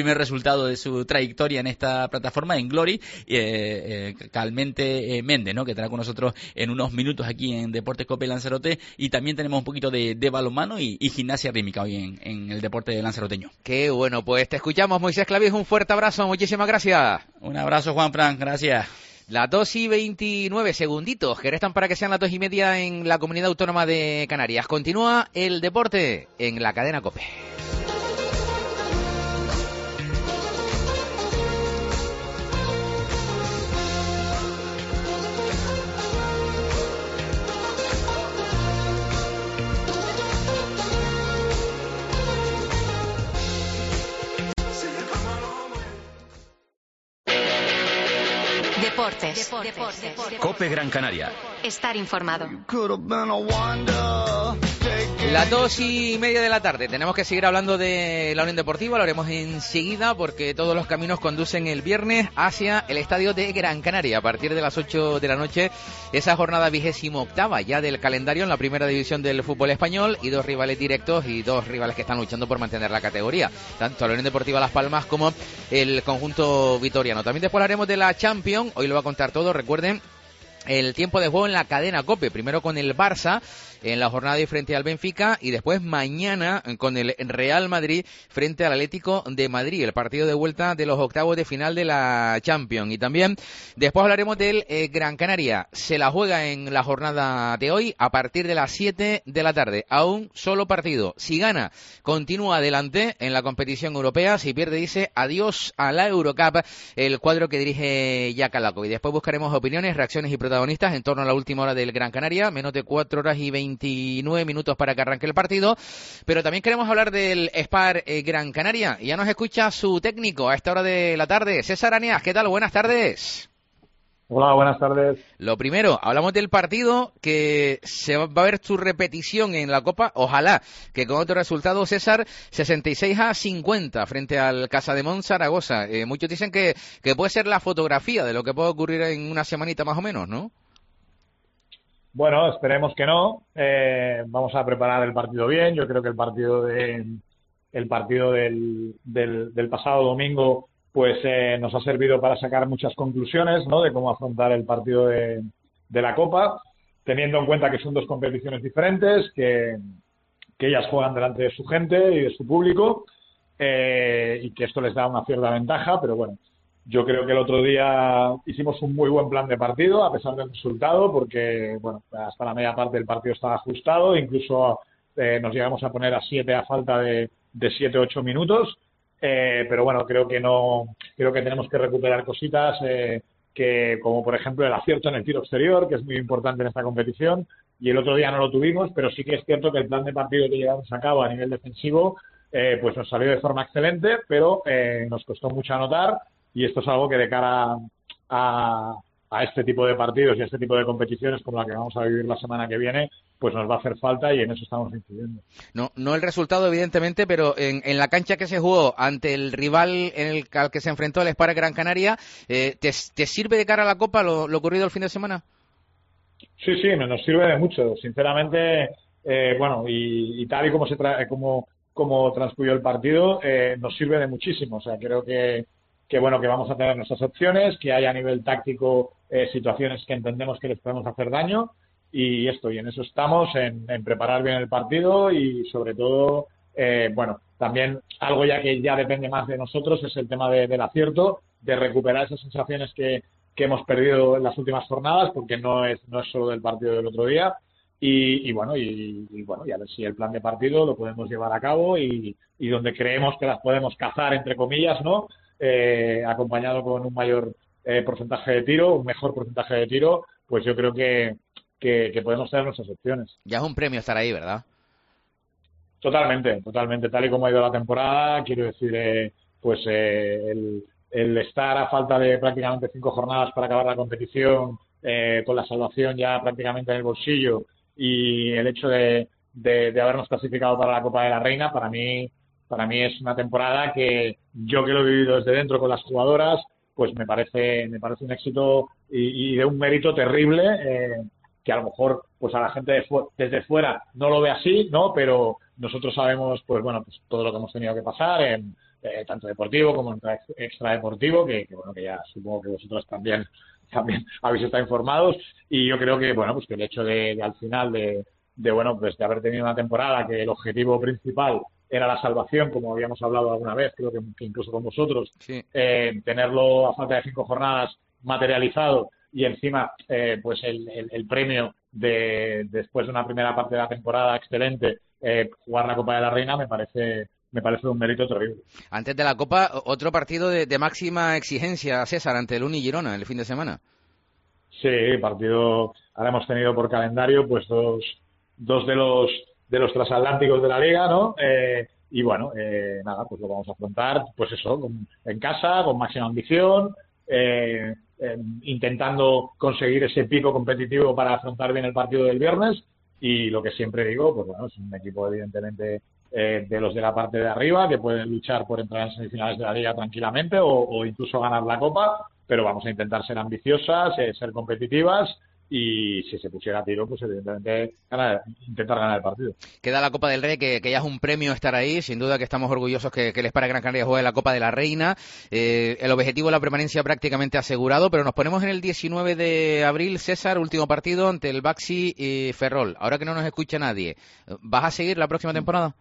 Speaker 21: primer resultado de su trayectoria en esta plataforma, en Glory, eh, eh, Calmente eh, Méndez, ¿no? Que estará con nosotros en unos minutos aquí en Deportes Cope Lanzarote, y también tenemos un poquito de, de balonmano y, y gimnasia rítmica hoy en, en el deporte lanzaroteño.
Speaker 4: Qué bueno, pues te escuchamos, Moisés Clavijo, un fuerte abrazo, muchísimas gracias.
Speaker 21: Un abrazo, Juan Fran, gracias.
Speaker 4: Las dos y veintinueve segunditos que restan para que sean las dos y media en la Comunidad Autónoma de Canarias. Continúa el deporte en la cadena COPE.
Speaker 2: Deportes. Deportes.
Speaker 18: Cope Gran Canaria.
Speaker 2: Estar informado.
Speaker 4: Las dos y media de la tarde. Tenemos que seguir hablando de la Unión Deportiva. Lo haremos enseguida porque todos los caminos conducen el viernes hacia el estadio de Gran Canaria. A partir de las ocho de la noche, esa jornada vigésimo octava ya del calendario en la primera división del fútbol español, y dos rivales directos y dos rivales que están luchando por mantener la categoría. Tanto la Unión Deportiva Las Palmas como el conjunto vitoriano. También después hablaremos de la Champions. Hoy lo va a contar todo. Recuerden el tiempo de juego en la cadena COPE. Primero con el Barça en la jornada de frente al Benfica, y después mañana con el Real Madrid frente al Atlético de Madrid, el partido de vuelta de los octavos de final de la Champions. Y también después hablaremos del eh, Gran Canaria. Se la juega en la jornada de hoy a partir de las siete de la tarde, a un solo partido. Si gana, continúa adelante en la competición europea. Si pierde, dice adiós a la Eurocup, el cuadro que dirige Jack Alaco. Y después buscaremos opiniones, reacciones y protagonistas en torno a la última hora del Gran Canaria. Menos de cuatro horas y veintinueve minutos para que arranque el partido, pero también queremos hablar del Spar eh, Gran Canaria. Y ya nos escucha su técnico a esta hora de la tarde, César Aneas. ¿Qué tal? Buenas tardes.
Speaker 1: Hola, buenas tardes.
Speaker 4: Lo primero, hablamos del partido, que se va a ver su repetición en la Copa, ojalá que con otro resultado, César, sesenta y seis a cincuenta frente al Casademont Zaragoza. Eh, muchos dicen que, que puede ser la fotografía de lo que puede ocurrir en una semanita más o menos, ¿no?
Speaker 1: Bueno, esperemos que no. Eh, vamos a preparar el partido bien. Yo creo que el partido de el partido del, del, del pasado domingo pues eh, nos ha servido para sacar muchas conclusiones, ¿no?, de cómo afrontar el partido de, de la Copa, teniendo en cuenta que son dos competiciones diferentes, que, que ellas juegan delante de su gente y de su público, eh, y que esto les da una cierta ventaja, pero bueno, yo creo que el otro día hicimos un muy buen plan de partido, a pesar del resultado, porque bueno, hasta la media parte del partido estaba ajustado, incluso eh, nos llegamos a poner a siete a falta de, de siete u ocho minutos, eh, pero bueno, creo que no, creo que tenemos que recuperar cositas, eh, que como por ejemplo el acierto en el tiro exterior, que es muy importante en esta competición, y el otro día no lo tuvimos, pero sí que es cierto que el plan de partido que llevamos a cabo a nivel defensivo, eh, pues nos salió de forma excelente, pero eh, nos costó mucho anotar. Y esto es algo que de cara a, a este tipo de partidos y a este tipo de competiciones como la que vamos a vivir la semana que viene, pues nos va a hacer falta, y en eso estamos incidiendo.
Speaker 4: No, no el resultado, evidentemente, pero en, en la cancha que se jugó ante el rival en el al que se enfrentó el Spar Gran Canaria, eh, ¿te, ¿te sirve de cara a la Copa lo, lo ocurrido el fin de semana?
Speaker 1: Sí, sí, nos sirve de mucho. Sinceramente, eh, bueno, y, y tal y como se tra como, como transcurrió el partido, eh, nos sirve de muchísimo. O sea, creo que que bueno, que vamos a tener nuestras opciones, que hay a nivel táctico eh, situaciones que entendemos que les podemos hacer daño, y esto, y en eso estamos, en, en preparar bien el partido, y sobre todo, eh, bueno, también algo ya que ya depende más de nosotros es el tema de, del acierto, de recuperar esas sensaciones que, que hemos perdido en las últimas jornadas, porque no es, no es solo del partido del otro día, y, y bueno, y, y bueno, y a ver si el plan de partido lo podemos llevar a cabo, y, y donde creemos que las podemos cazar, entre comillas, ¿no?, Eh, acompañado con un mayor eh, porcentaje de tiro, un mejor porcentaje de tiro, pues yo creo que, que, que podemos tener nuestras opciones.
Speaker 4: Ya es un premio estar ahí, ¿verdad?
Speaker 1: Totalmente, totalmente. Tal y como ha ido la temporada, quiero decir, eh, pues eh, el, el estar a falta de prácticamente cinco jornadas para acabar la competición, eh, con la salvación ya prácticamente en el bolsillo, y el hecho de, de, de habernos clasificado para la Copa de la Reina, para mí Para mí es una temporada que yo, que lo he vivido desde dentro con las jugadoras, pues me parece me parece un éxito y, y de un mérito terrible, eh, que a lo mejor pues a la gente de fu desde fuera no lo ve así, ¿no? Pero nosotros sabemos, pues bueno, pues todo lo que hemos tenido que pasar en, eh, tanto deportivo como extradeportivo, que, que bueno, que ya supongo que vosotros también también habéis estado informados, y yo creo que bueno, pues que el hecho de, de al final de, de bueno, pues de haber tenido una temporada que el objetivo principal era la salvación, como habíamos hablado alguna vez, creo que, que incluso con vosotros,
Speaker 4: sí.
Speaker 1: eh, tenerlo a falta de cinco jornadas materializado y encima eh, pues el, el, el premio de después de una primera parte de la temporada excelente, eh, jugar la Copa de la Reina me parece me parece un mérito terrible.
Speaker 4: Antes de la Copa, otro partido de, de máxima exigencia, César, ante el Uni Girona el fin de semana.
Speaker 1: Sí, partido, ahora hemos tenido por calendario pues dos, dos de los de los transatlánticos de la Liga, ¿no? Eh, y bueno, eh, nada, pues lo vamos a afrontar, pues eso, con, en casa, con máxima ambición, eh, eh, intentando conseguir ese pico competitivo para afrontar bien el partido del viernes, y lo que siempre digo, pues bueno, es un equipo evidentemente eh, de los de la parte de arriba, que pueden luchar por entrar en semifinales de la Liga tranquilamente o, o incluso ganar la Copa, pero vamos a intentar ser ambiciosas, eh, ser competitivas, y si se pusiera a tiro, pues evidentemente ganar, intentar ganar el partido.
Speaker 4: Queda la Copa del Rey, que, que ya es un premio estar ahí, sin duda que estamos orgullosos que, que el Spar Gran Canaria juegue la Copa de la Reina. Eh, el objetivo de la permanencia prácticamente asegurado, pero nos ponemos en el diecinueve de abril, César, último partido ante el Baxi y Ferrol. Ahora que no nos escucha nadie, ¿vas a seguir la próxima temporada?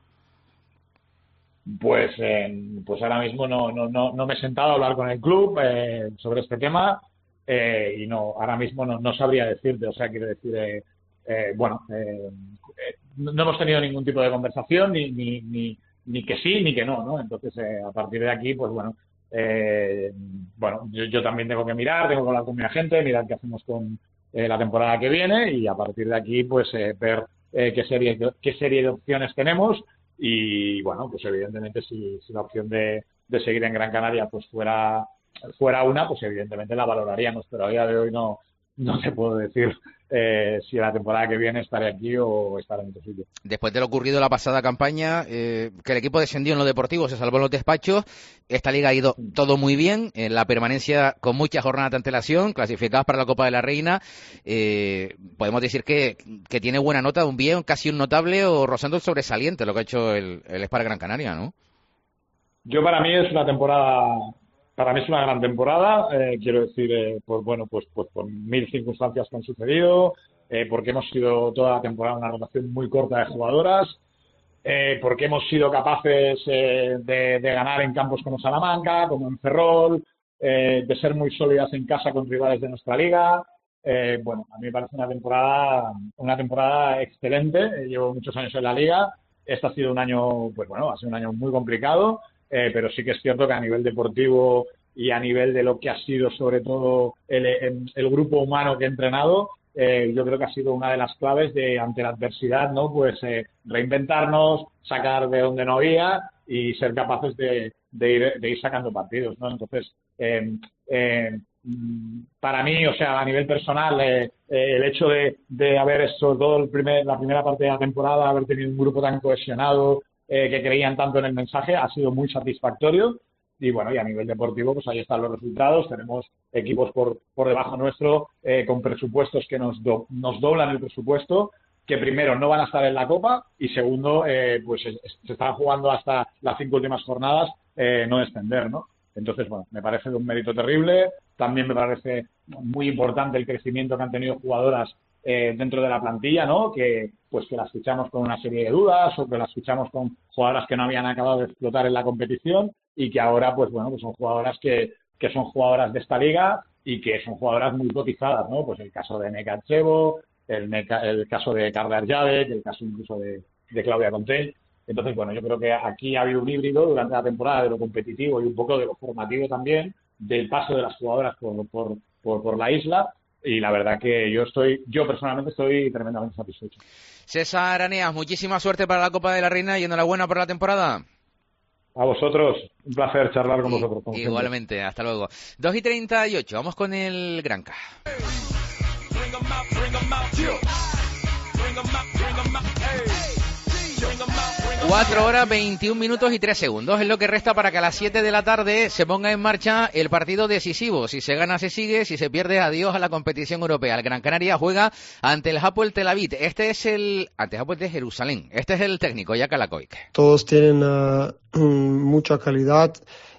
Speaker 1: Pues, eh, pues ahora mismo no, no, no, no me he sentado a hablar con el club eh, sobre este tema. Eh, y no, ahora mismo no, no sabría decirte, o sea, quiero decir, eh, eh, bueno, eh, eh, no hemos tenido ningún tipo de conversación, ni, ni, ni, ni que sí, ni que no, ¿no? Entonces, eh, a partir de aquí, pues bueno, eh, bueno, yo, yo también tengo que mirar, tengo que hablar con mi agente, mirar qué hacemos con eh, la temporada que viene, y a partir de aquí, pues eh, ver eh, qué serie, qué serie de opciones tenemos, y bueno, pues evidentemente si, si la opción de, de seguir en Gran Canaria, pues fuera fuera una, pues evidentemente la valoraríamos, pero a día de hoy no, no te puedo decir eh, si la temporada que viene estaré aquí o estaré en otro sitio.
Speaker 4: Después de lo ocurrido la pasada campaña, eh, que el equipo descendió en lo deportivo, se salvó en los despachos, esta liga ha ido todo muy bien, en la permanencia con muchas jornadas de antelación, clasificadas para la Copa de la Reina, eh, podemos decir que, que tiene buena nota, un bien, casi un notable o rozando el sobresaliente lo que ha hecho el, el Spar Gran Canaria, ¿no?
Speaker 1: Yo para mí es una temporada... Para mí es una gran temporada, eh, quiero decir, eh, pues bueno, pues, pues por mil circunstancias que han sucedido, eh, porque hemos sido toda la temporada una rotación muy corta de jugadoras, eh, porque hemos sido capaces eh, de, de ganar en campos como Salamanca, como en Ferrol, eh, de ser muy sólidas en casa con rivales de nuestra liga. Eh, bueno, a mí me parece una temporada, una temporada excelente. Eh, llevo muchos años en la liga. Este ha sido un año, pues bueno, ha sido un año muy complicado. Eh, pero sí que es cierto que a nivel deportivo y a nivel de lo que ha sido sobre todo el, el, el grupo humano que he entrenado, eh, yo creo que ha sido una de las claves de ante la adversidad, ¿no? Pues eh, reinventarnos, sacar de donde no había y ser capaces de, de, ir, de ir sacando partidos, ¿no? Entonces, eh, eh, para mí, o sea, a nivel personal, eh, eh, el hecho de, de haber hecho todo el primer, la primera parte de la temporada, haber tenido un grupo tan cohesionado, Eh, que creían tanto en el mensaje, ha sido muy satisfactorio. Y bueno, y a nivel deportivo, pues ahí están los resultados. Tenemos equipos por, por debajo nuestro eh, con presupuestos que nos, do, nos doblan el presupuesto, que primero no van a estar en la Copa y segundo, eh, pues se, se están jugando hasta las cinco últimas jornadas eh, no descender, ¿no? Entonces, bueno, me parece de un mérito terrible. También me parece muy importante el crecimiento que han tenido jugadoras Eh, dentro de la plantilla, ¿no? Que pues que las fichamos con una serie de dudas o que las fichamos con jugadoras que no habían acabado de explotar en la competición y que ahora, pues bueno, pues son jugadoras que, que son jugadoras de esta liga y que son jugadoras muy cotizadas, ¿no? Pues el caso de Neka Chevo, el, Neca, el caso de Carla Arjave, el caso incluso de, de Claudia Conte. Entonces, bueno, yo creo que aquí ha habido un híbrido durante la temporada de lo competitivo y un poco de lo formativo también, del paso de las jugadoras por, por, por, por la isla. Y la verdad que yo estoy, yo personalmente estoy tremendamente satisfecho.
Speaker 4: César Aneas, muchísima suerte para la Copa de la Reina y enhorabuena por la temporada.
Speaker 1: A vosotros, un placer charlar con
Speaker 4: y,
Speaker 1: vosotros. Como
Speaker 4: igualmente, siempre. Hasta luego. dos y treinta y ocho, vamos con el Granca. Cuatro horas, veintiún minutos y tres segundos es lo que resta para que a las siete de la tarde se ponga en marcha el partido decisivo. Si se gana, se sigue. Si se pierde, adiós a la competición europea. El Gran Canaria juega ante el Hapoel Tel Aviv. Este es el... ante el Hapoel de Jerusalén. Este es el técnico, Jaka Lakovic.
Speaker 6: Todos tienen uh, mucha calidad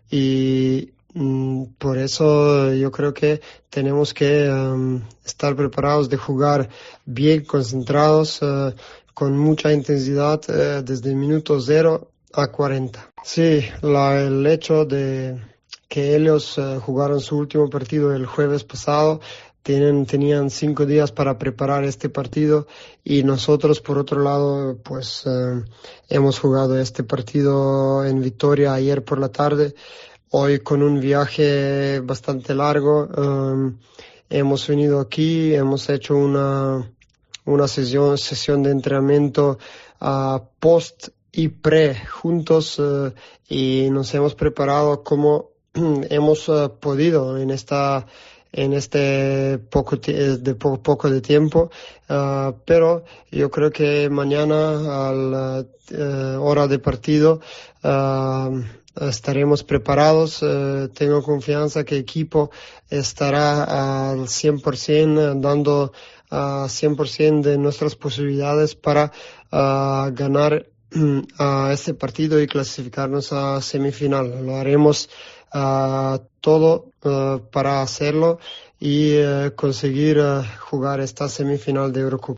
Speaker 6: y um, por eso yo creo que tenemos que um, estar preparados de jugar bien, concentrados, uh, con mucha intensidad eh, desde el minuto cero a cuarenta. Sí, la, el hecho de que ellos eh, jugaron su último partido el jueves pasado, tienen, tenían cinco días para preparar este partido y nosotros por otro lado pues eh, hemos jugado este partido en Vitoria ayer por la tarde, hoy con un viaje bastante largo, eh, hemos venido aquí, hemos hecho una una sesión, sesión de entrenamiento uh, post y pre juntos uh, y nos hemos preparado como hemos uh, podido en esta en este poco de po poco de tiempo, uh, pero yo creo que mañana a la uh, hora de partido uh, estaremos preparados. Uh, tengo confianza que el equipo estará al cien por ciento dando a uh, cien por ciento de nuestras posibilidades para uh, ganar uh, este partido y clasificarnos a semifinal. Lo haremos uh, todo uh, para hacerlo y uh, conseguir uh, jugar esta semifinal de Eurocup.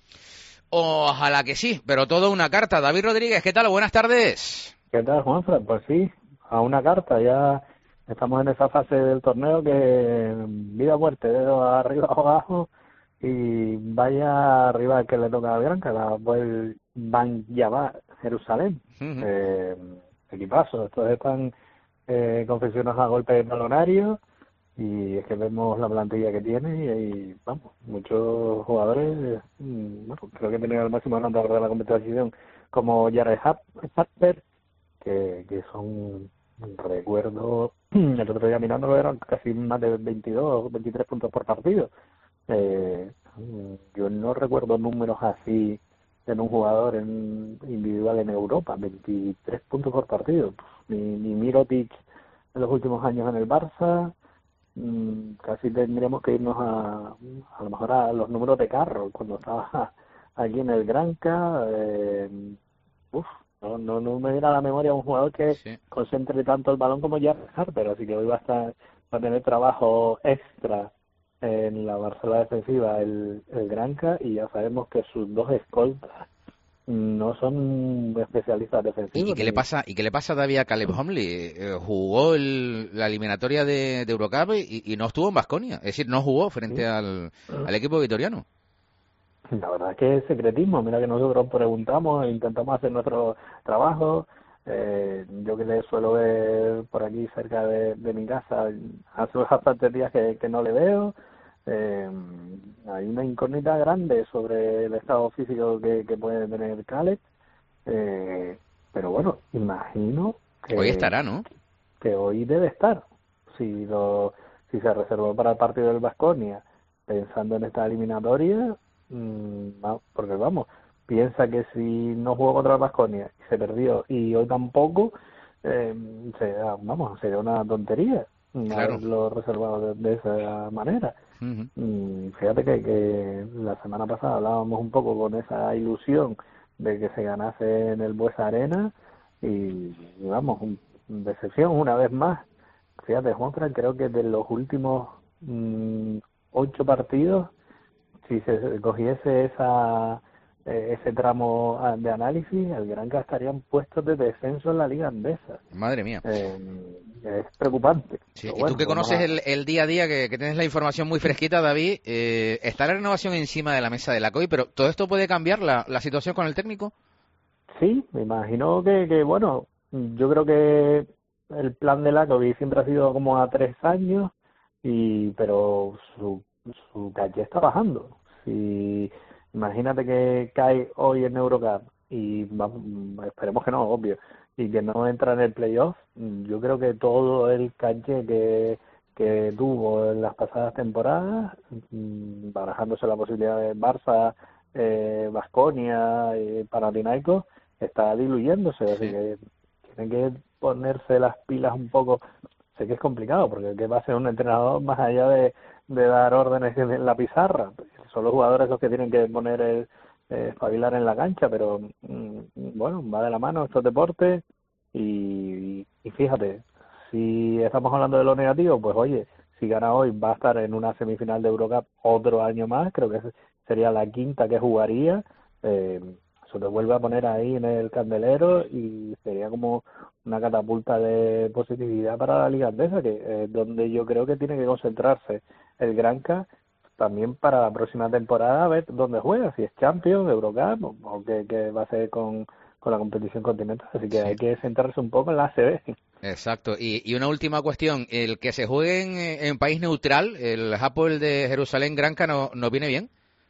Speaker 4: Ojalá que sí, pero todo una carta. David Rodríguez, ¿qué tal? Buenas tardes.
Speaker 7: ¿Qué tal, Juanfran? Pues sí, a una carta. Ya estamos en esa fase del torneo que vida o muerte, dedo arriba o abajo. Y vaya arriba que le toca a Bianca, la Hapoel Ban Yavar Jerusalén. Uh-huh. eh, equipazo, estos están eh, confeccionados a golpe de talonario y es que vemos la plantilla que tiene y, y vamos, muchos jugadores, bueno, creo que tienen el máximo anotador de la competición como Jared Harper, que, que son, recuerdo, el otro día mirándolo eran casi más de veintidós, veintitrés puntos por partido. Eh, yo no recuerdo números así en un jugador en, individual en Europa, veintitrés puntos por partido, ni, ni Mirotic en los últimos años en el Barça. mmm, casi tendríamos que irnos a a lo mejor a los números de Carroll cuando estaba aquí en el Granca. eh, uf, no, no, no me viene a la memoria un jugador que sí. concentre tanto el balón como Jared Harper, así que hoy va a estar, va a tener trabajo extra en la Barcelona defensiva el, el Granca, y ya sabemos que sus dos escoltas no son especialistas defensivos.
Speaker 4: ¿Y qué le pasa y qué le pasa todavía a Caleb Homley? Eh, jugó el, la eliminatoria de, de Eurocup y, y no estuvo en Baskonia, es decir, no jugó frente sí. al, al equipo vitoriano.
Speaker 7: La verdad es que es secretismo. Mira que nosotros preguntamos e intentamos hacer nuestro trabajo. Eh, yo que le suelo ver por aquí cerca de, de mi casa, hace bastantes días que, que no le veo. Eh, hay una incógnita grande sobre el estado físico que, que puede tener Caleb, eh, pero bueno, imagino que
Speaker 4: hoy estará, ¿no?
Speaker 7: Que hoy debe estar, si lo si se reservó para el partido del Baskonia pensando en esta eliminatoria, mmm, porque vamos, piensa que si no jugó contra el Baskonia y se perdió y hoy tampoco, eh, sería, vamos, sería una tontería
Speaker 4: claro.
Speaker 7: haberlo reservado de, de esa manera.
Speaker 4: Uh-huh.
Speaker 7: Y fíjate que, que la semana pasada hablábamos un poco con esa ilusión de que se ganase en el Buesa Arena y, y vamos, un, decepción una vez más. Fíjate, Juanfran, creo que de los últimos mmm, ocho partidos, si se cogiese esa eh, ese tramo de análisis, el Granca estarían puestos de descenso en la Liga Andesa.
Speaker 4: Madre mía.
Speaker 7: Eh, es preocupante.
Speaker 4: Sí. Y bueno, tú que conoces a... el, el día a día, que, que tienes la información muy fresquita, David, eh, está la renovación encima de la mesa de la C O I, pero ¿todo esto puede cambiar la, la situación con el técnico?
Speaker 7: Sí, me imagino que, que, bueno, yo creo que el plan de la C O I siempre ha sido como a tres años, y pero su, su caché está bajando. Si imagínate que cae hoy en Eurocup y vamos, esperemos que no, obvio, y que no entra en el playoff, yo creo que todo el caché que, que tuvo en las pasadas temporadas, barajándose la posibilidad de Barça, eh, Baskonia, eh, Panathinaikos, está diluyéndose, así
Speaker 4: Sí.
Speaker 7: que tienen que ponerse las pilas un poco. Sé que es complicado, porque ¿qué va a ser un entrenador más allá de, de dar órdenes en la pizarra? Son los jugadores los que tienen que poner el, eh, espabilar en la cancha, pero mm, bueno, va de la mano estos deportes y, y fíjate, si estamos hablando de lo negativo, pues oye, si gana hoy va a estar en una semifinal de Eurocup otro año más, creo que sería la quinta que jugaría, eh, se te vuelve a poner ahí en el candelero y sería como una catapulta de positividad para la Liga Andesa, que es eh, donde yo creo que tiene que concentrarse el Granca también para la próxima temporada, a ver dónde juega, si es Champions, Eurocup o, o qué, qué va a hacer con, con la competición continental, así que sí. Hay que centrarse un poco en la A C B.
Speaker 4: Exacto, y, y una última cuestión, el que se juegue en, en país neutral, el Hapoel de Jerusalén Granca, ¿no, no viene bien?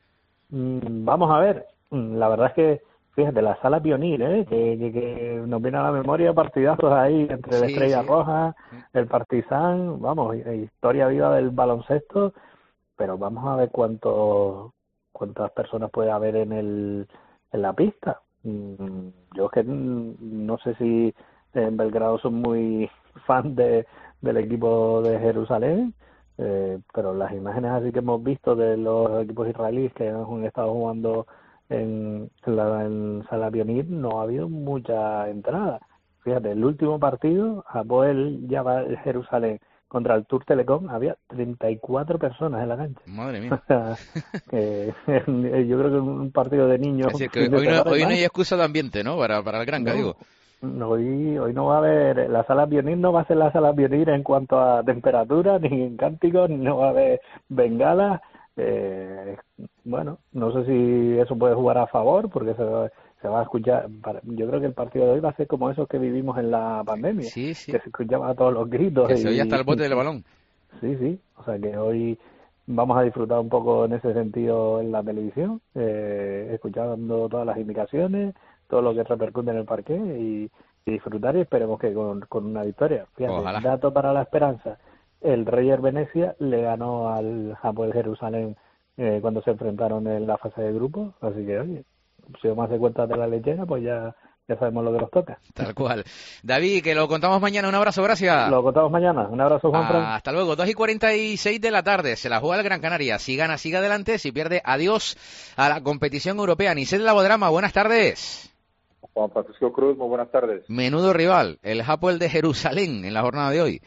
Speaker 7: Mm, vamos a ver, la verdad es que fíjate, la Sala Pionir, ¿eh? que, que, que nos viene a la memoria partidazos ahí entre la
Speaker 4: Sí,
Speaker 7: Estrella
Speaker 4: sí.
Speaker 7: Roja, el Partizan, vamos, historia viva del baloncesto, pero vamos a ver cuántos cuántas personas puede haber en el en la pista. Mm, Yo es que mm, no sé si en Belgrado son muy fan de del equipo de Jerusalén, eh, pero las imágenes así que hemos visto de los equipos israelíes que han estado jugando en la en Sala Pionir no ha habido mucha entrada. Fíjate, el último partido, Hapoel Jerusalén contra el Tour Telecom, había treinta y cuatro personas en la cancha.
Speaker 4: Madre mía.
Speaker 7: que, yo creo que un partido de niños...
Speaker 4: Es decir, que hoy no, hoy no hay excusa de ambiente, ¿no? Para, para el Granca,
Speaker 7: no,
Speaker 4: digo.
Speaker 7: No, hoy, hoy no va a haber... La Sala Pionir no va a ser la Sala Pionir en cuanto a temperatura, ni en cánticos, ni no va a haber bengalas. Eh, bueno, no sé si eso puede jugar a favor, porque se, se va a escuchar. Yo creo que el partido de hoy va a ser como esos que vivimos en la pandemia,
Speaker 4: sí, sí.
Speaker 7: que se escuchaban a todos los gritos.
Speaker 4: Que
Speaker 7: y,
Speaker 4: se oye hasta el bote del balón.
Speaker 7: Sí, sí, o sea que hoy vamos a disfrutar un poco en ese sentido en la televisión, eh, escuchando todas las indicaciones, todo lo que repercute en el parque y, y disfrutar, y esperemos que con, con una victoria. Fíjate,
Speaker 4: Ojalá.
Speaker 7: Dato para la esperanza. El Reyer Venecia le ganó al Hapoel Jerusalén eh, cuando se enfrentaron en la fase de grupos, así que oye, si vamos a hacer cuenta de la lechera, pues ya, ya sabemos lo que nos toca.
Speaker 4: Tal cual. David, que lo contamos mañana, un abrazo, gracias.
Speaker 7: Lo contamos mañana, un abrazo, Juan Fran.
Speaker 4: Hasta luego, dos y cuarenta y seis de la tarde, se la juega el Gran Canaria, si gana, sigue adelante, si pierde, adiós a la competición europea. Nisset Labodrama, buenas tardes.
Speaker 8: Juan Francisco Cruz, muy buenas tardes.
Speaker 4: Menudo rival, el Hapoel de Jerusalén en la jornada de hoy.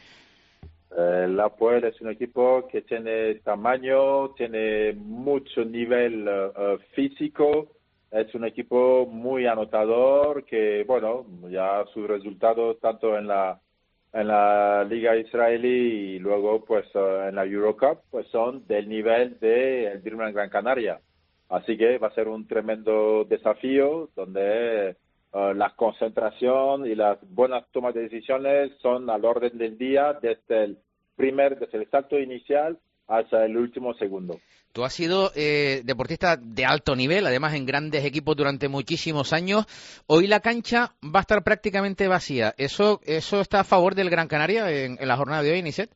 Speaker 8: El Hapoel es un equipo que tiene tamaño, tiene mucho nivel uh, físico, es un equipo muy anotador que, bueno, ya sus resultados tanto en la en la Liga Israelí y luego pues uh, en la Eurocup pues son del nivel del Birmingham Gran Canaria. Así que va a ser un tremendo desafío donde uh, la concentración y las buenas tomas de decisiones son al orden del día desde el primer, desde el salto inicial hasta el último segundo.
Speaker 4: Tú has sido eh, deportista de alto nivel, además en grandes equipos durante muchísimos años. Hoy la cancha va a estar prácticamente vacía. ¿Eso eso está a favor del Gran Canaria en, en la jornada de hoy, Nisset?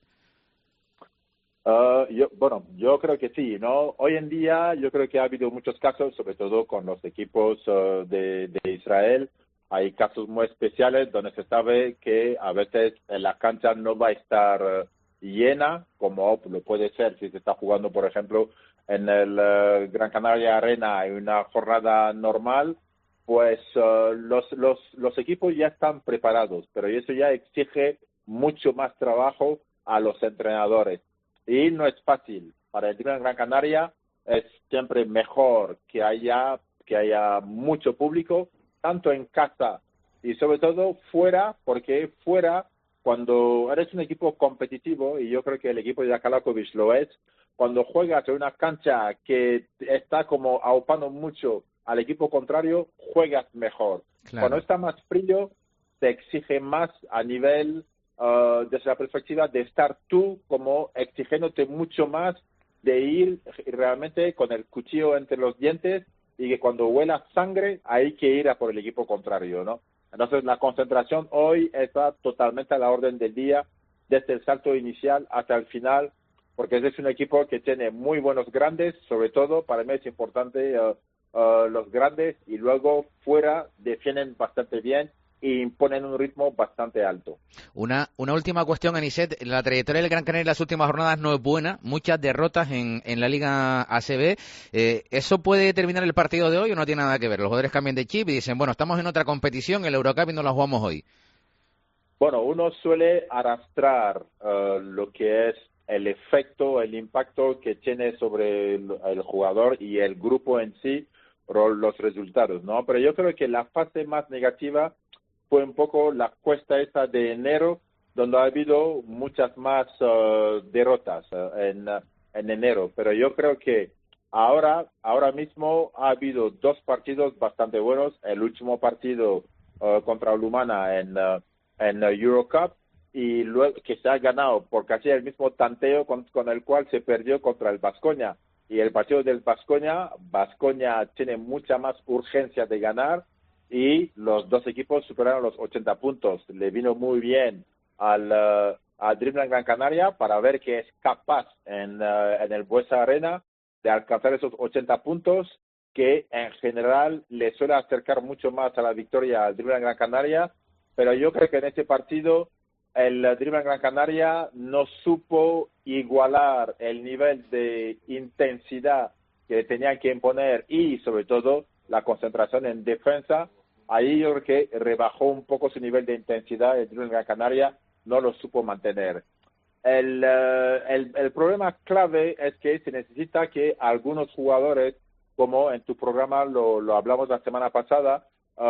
Speaker 8: Uh, yo, bueno, yo creo que sí, ¿no? Hoy en día yo creo que ha habido muchos casos, sobre todo con los equipos uh, de, de Israel. Hay casos muy especiales donde se sabe que a veces la cancha no va a estar uh, llena, como lo puede ser si se está jugando, por ejemplo, en el uh, Gran Canaria Arena en una jornada normal, pues uh, los, los, los equipos ya están preparados, pero eso ya exige mucho más trabajo a los entrenadores. Y no es fácil. Para el Birmingham Gran Canaria es siempre mejor que haya, que haya mucho público, tanto en casa y sobre todo fuera, porque fuera, cuando eres un equipo competitivo, y yo creo que el equipo de Akalakovic lo es, cuando juegas en una cancha que está como aupando mucho al equipo contrario, juegas mejor.
Speaker 4: Claro.
Speaker 8: Cuando está más frío, te exige más a nivel, uh, desde la perspectiva de estar tú como exigiéndote mucho más, de ir realmente con el cuchillo entre los dientes, y que cuando huela sangre hay que ir a por el equipo contrario, ¿no? Entonces la concentración hoy está totalmente a la orden del día, desde el salto inicial hasta el final, porque es un equipo que tiene muy buenos grandes, sobre todo para mí es importante uh, uh, los grandes y luego fuera defienden bastante bien e imponen un ritmo bastante alto.
Speaker 4: Una, una última cuestión, Aniset. La trayectoria del Gran Canaria en las últimas jornadas no es buena. Muchas derrotas en, en la Liga A C B. Eh, ¿Eso puede determinar el partido de hoy o no tiene nada que ver? Los jugadores cambian de chip y dicen, bueno, estamos en otra competición, el Eurocup, y no la jugamos hoy.
Speaker 8: Bueno, uno suele arrastrar uh, lo que es el efecto, el impacto que tiene sobre el, el jugador y el grupo en sí, los resultados, ¿no? Pero yo creo que la fase más negativa fue un poco la cuesta esta de enero, donde ha habido muchas más uh, derrotas uh, en, uh, en enero. Pero yo creo que ahora, ahora mismo ha habido dos partidos bastante buenos. El último partido uh, contra Lumana en, uh, en uh, Eurocup, y luego que se ha ganado por casi el mismo tanteo con, con el cual se perdió contra el Baskonia. Y el partido del Baskonia, Baskonia tiene mucha más urgencia de ganar, y los dos equipos superaron los ochenta puntos. Le vino muy bien al, uh, al Dreamland Gran Canaria para ver que es capaz en, uh, en el Buesa Arena de alcanzar esos ochenta puntos, que en general le suele acercar mucho más a la victoria al Dreamland Gran Canaria. Pero yo creo que en este partido el Dreamland Gran Canaria no supo igualar el nivel de intensidad que tenían que imponer, y sobre todo la concentración en defensa. Ahí yo creo que rebajó un poco su nivel de intensidad. El Dreamland Gran Canaria no lo supo mantener. El, uh, el, el problema clave es que se necesita que algunos jugadores, como en tu programa lo, lo hablamos la semana pasada,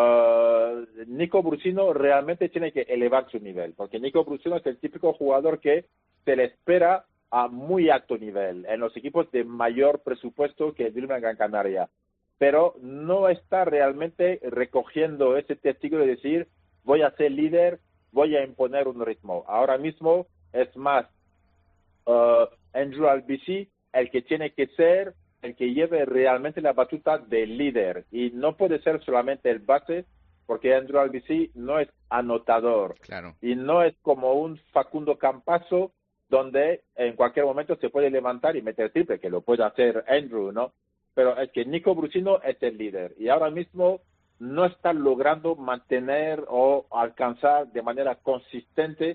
Speaker 8: uh, Nico Brusino realmente tiene que elevar su nivel, porque Nico Brusino es el típico jugador que se le espera a muy alto nivel en los equipos de mayor presupuesto que el Dreamland Gran Canaria, pero no está realmente recogiendo ese testigo de decir, voy a ser líder, voy a imponer un ritmo. Ahora mismo es más uh, Andrew Albici el que tiene que ser el que lleve realmente la batuta del líder, y no puede ser solamente el base, porque Andrew Albici no es anotador,
Speaker 4: claro,
Speaker 8: y no es como un Facundo Campazo, donde en cualquier momento se puede levantar y meter triple, que lo puede hacer Andrew, ¿no? Pero es que Nico Brusino es el líder, y ahora mismo no está logrando mantener o alcanzar de manera consistente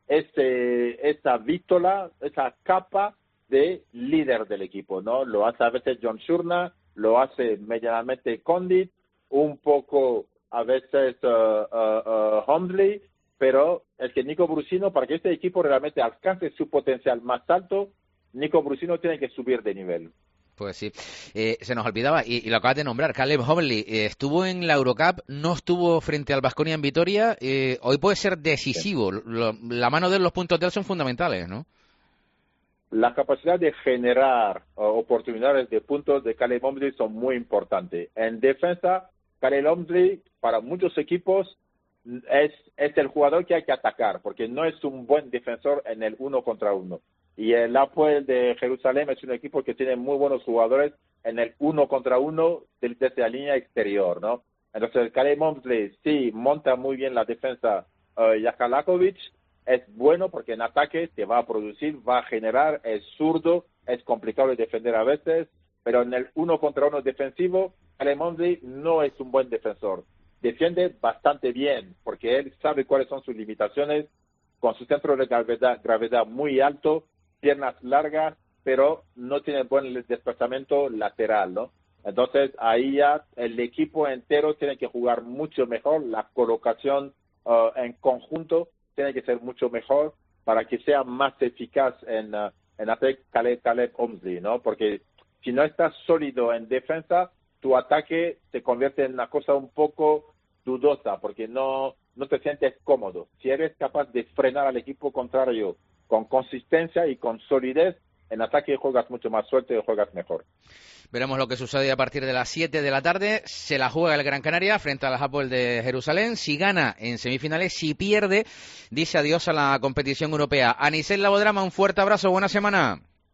Speaker 8: ese, esa vítola, esa capa de líder del equipo, ¿no? Lo hace a veces John Shurna, lo hace medianamente Condit, un poco a veces uh, uh, uh, Hundley, pero es que Nico Brusino, para que este equipo realmente alcance su potencial más alto, Nico Brusino tiene que subir de nivel.
Speaker 4: Pues sí, eh, se nos olvidaba, y, y lo acabas de nombrar, Caleb Homley, eh, estuvo en la Eurocup, no estuvo frente al Baskonia en Vitoria, eh, hoy puede ser decisivo, lo, la mano de él, los puntos de él son fundamentales, ¿no?
Speaker 8: La capacidad de generar uh, oportunidades de puntos de Caleb Homley son muy importantes. En defensa, Caleb Homley, para muchos equipos, es, es el jugador que hay que atacar, porque no es un buen defensor en el uno contra uno. Y el Apoel de Jerusalén es un equipo que tiene muy buenos jugadores en el uno contra uno desde la línea exterior, ¿no? Entonces, el Caleb Homley sí monta muy bien la defensa. Uh, Jakalakovic es bueno porque en ataque te va a producir, va a generar, es zurdo, es complicado de defender a veces, pero en el uno contra uno defensivo, Caleb Homley no es un buen defensor. Defiende bastante bien porque él sabe cuáles son sus limitaciones, con su centro de gravedad, gravedad muy alto, piernas largas, pero no tiene buen desplazamiento lateral, ¿no? Entonces, ahí ya el equipo entero tiene que jugar mucho mejor, la colocación uh, en conjunto tiene que ser mucho mejor para que sea más eficaz en, uh, en hacer Caleb, Caleb Homley, ¿no? Porque si no estás sólido en defensa, tu ataque se convierte en una cosa un poco dudosa, porque no, no te sientes cómodo. Si eres capaz de frenar al equipo contrario con consistencia y con solidez, en ataque juegas mucho más suerte y juegas mejor.
Speaker 4: Veremos lo que sucede a partir de las siete de la tarde. Se la juega el Gran Canaria frente al Hapoel de Jerusalén. Si gana en semifinales, si pierde, dice adiós a la competición europea. Aniset Labodrama, un fuerte abrazo, buena semana.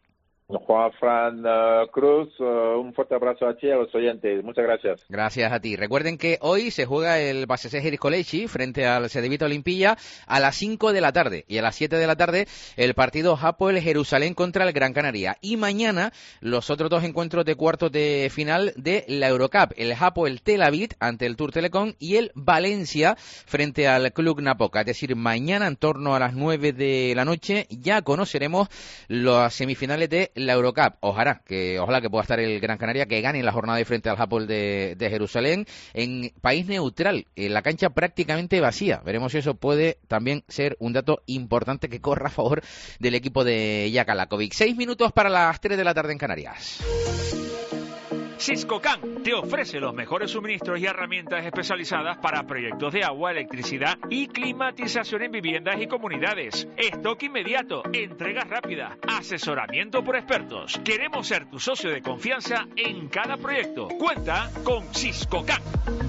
Speaker 8: Juan Fran uh, Cruz, uh, un fuerte abrazo a ti y a los oyentes. Muchas gracias.
Speaker 4: Gracias a ti. Recuerden que hoy se juega el Basese Jericolechi frente al Cedevita Olimpilla a las cinco de la tarde y a las siete de la tarde el partido Hapoel Jerusalén contra el Gran Canaria. Y mañana los otros dos encuentros de cuartos de final de la Eurocup, el Hapoel Tel Aviv ante el Tour Telecom y el Valencia frente al Club Napoca. Es decir, mañana en torno a las nueve de la noche ya conoceremos las semifinales de la Eurocup. Ojalá que ojalá que pueda estar el Gran Canaria, que gane en la jornada de frente al Hapoel de, de Jerusalén en país neutral, en la cancha prácticamente vacía. Veremos si eso puede también ser un dato importante que corra a favor del equipo de Jaka Lakovic. Seis minutos para las tres de la tarde en Canarias.
Speaker 12: Siscocan te ofrece los mejores suministros y herramientas especializadas para proyectos de agua, electricidad y climatización en viviendas y comunidades. Stock inmediato, entrega rápida, asesoramiento por expertos. Queremos ser tu socio de confianza en cada proyecto. Cuenta con Siscocan.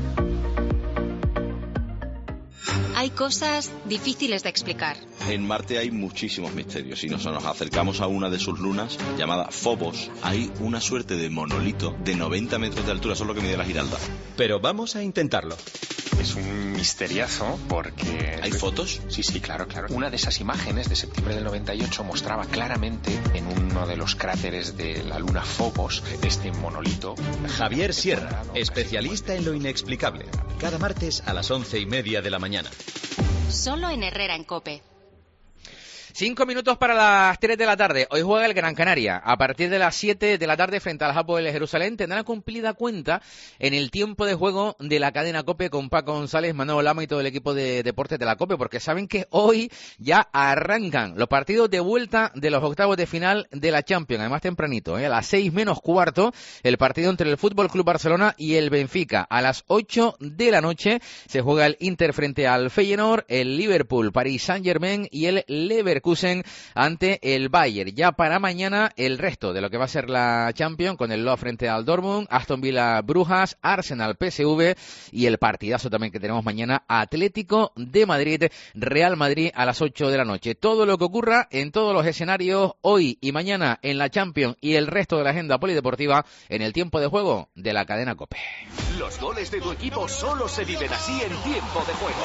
Speaker 2: Hay cosas difíciles de explicar.
Speaker 17: En Marte hay muchísimos misterios y nos, nos acercamos a una de sus lunas llamada Phobos. Hay una suerte de monolito de noventa metros de altura, eso es lo que mide la Giralda.
Speaker 18: Pero vamos a intentarlo.
Speaker 19: Es un misteriazo porque...
Speaker 17: ¿Hay fotos?
Speaker 19: Sí, sí, claro, claro. Una de esas imágenes de septiembre del noventa y ocho mostraba claramente en uno de los cráteres de la luna Phobos este monolito.
Speaker 18: Javier Sierra, especialista en lo inexplicable. Cada martes a las once y media de la mañana.
Speaker 2: Solo en Herrera en COPE.
Speaker 4: Cinco minutos para las tres de la tarde. Hoy juega el Gran Canaria. A partir de las siete de la tarde frente al Hapoel de Jerusalén tendrán cumplida cuenta en el tiempo de juego de la cadena COPE con Paco González, Manuel Lama y todo el equipo de deportes de la COPE, porque saben que hoy ya arrancan los partidos de vuelta de los octavos de final de la Champions. Además tempranito, ¿eh? A las seis menos cuarto, el partido entre el Fútbol Club Barcelona y el Benfica. A las ocho de la noche se juega el Inter frente al Feyenoord, el Liverpool, Paris Saint-Germain y el Leverkusen ante el Bayern. Ya para mañana el resto de lo que va a ser la Champions, con el Love frente al Dortmund, Aston Villa Brujas, Arsenal P S V y el partidazo también que tenemos mañana, Atlético de Madrid, Real Madrid a las ocho de la noche. Todo lo que ocurra en todos los escenarios hoy y mañana en la Champions y el resto de la agenda polideportiva en el tiempo de juego de la cadena COPE.
Speaker 15: Los goles de tu equipo solo se viven así en tiempo de juego.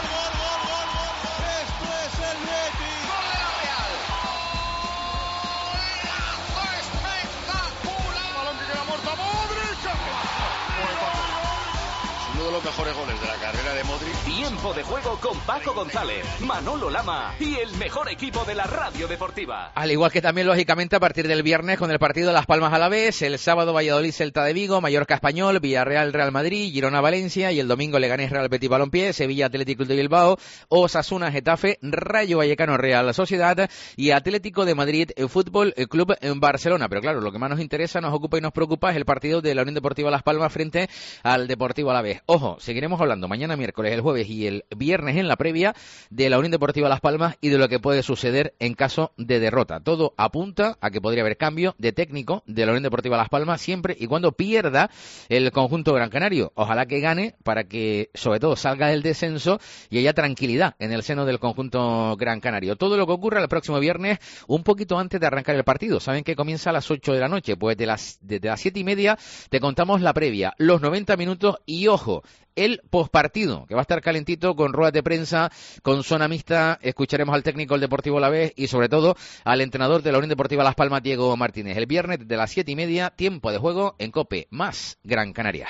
Speaker 5: Uno de los mejores goles de la carrera de Modric.
Speaker 15: Tiempo de juego con Paco González, Manolo Lama y el mejor equipo de la radio deportiva.
Speaker 4: Al igual que también, lógicamente, a partir del viernes con el partido de Las Palmas Alavés, el sábado Valladolid Celta de Vigo, Mallorca Español, Villarreal Real Madrid, Girona Valencia y el domingo Leganés Real Betis Balompié, Sevilla Atlético de Bilbao, Osasuna Getafe, Rayo Vallecano Real Sociedad y Atlético de Madrid Fútbol Club en Barcelona. Pero claro, lo que más nos interesa, nos ocupa y nos preocupa es el partido de la Unión Deportiva Las Palmas frente al Deportivo Alavés. Ojo, seguiremos hablando mañana miércoles, el jueves y el viernes en la previa de la Unión Deportiva Las Palmas y de lo que puede suceder en caso de derrota. Todo apunta a que podría haber cambio de técnico de la Unión Deportiva Las Palmas siempre y cuando pierda el conjunto gran canario. Ojalá que gane para que sobre todo salga del descenso y haya tranquilidad en el seno del conjunto gran canario. Todo lo que ocurra el próximo viernes un poquito antes de arrancar el partido. Saben que comienza a las ocho de la noche, pues de las, desde las siete y media te contamos la previa, los noventa minutos y ojo, el postpartido, que va a estar calentito con ruedas de prensa, con zona mixta. Escucharemos al técnico del Deportivo Alavés y sobre todo al entrenador de la Unión Deportiva Las Palmas, Diego Martínez. El viernes de las siete y media, tiempo de juego en COPE más Gran Canaria.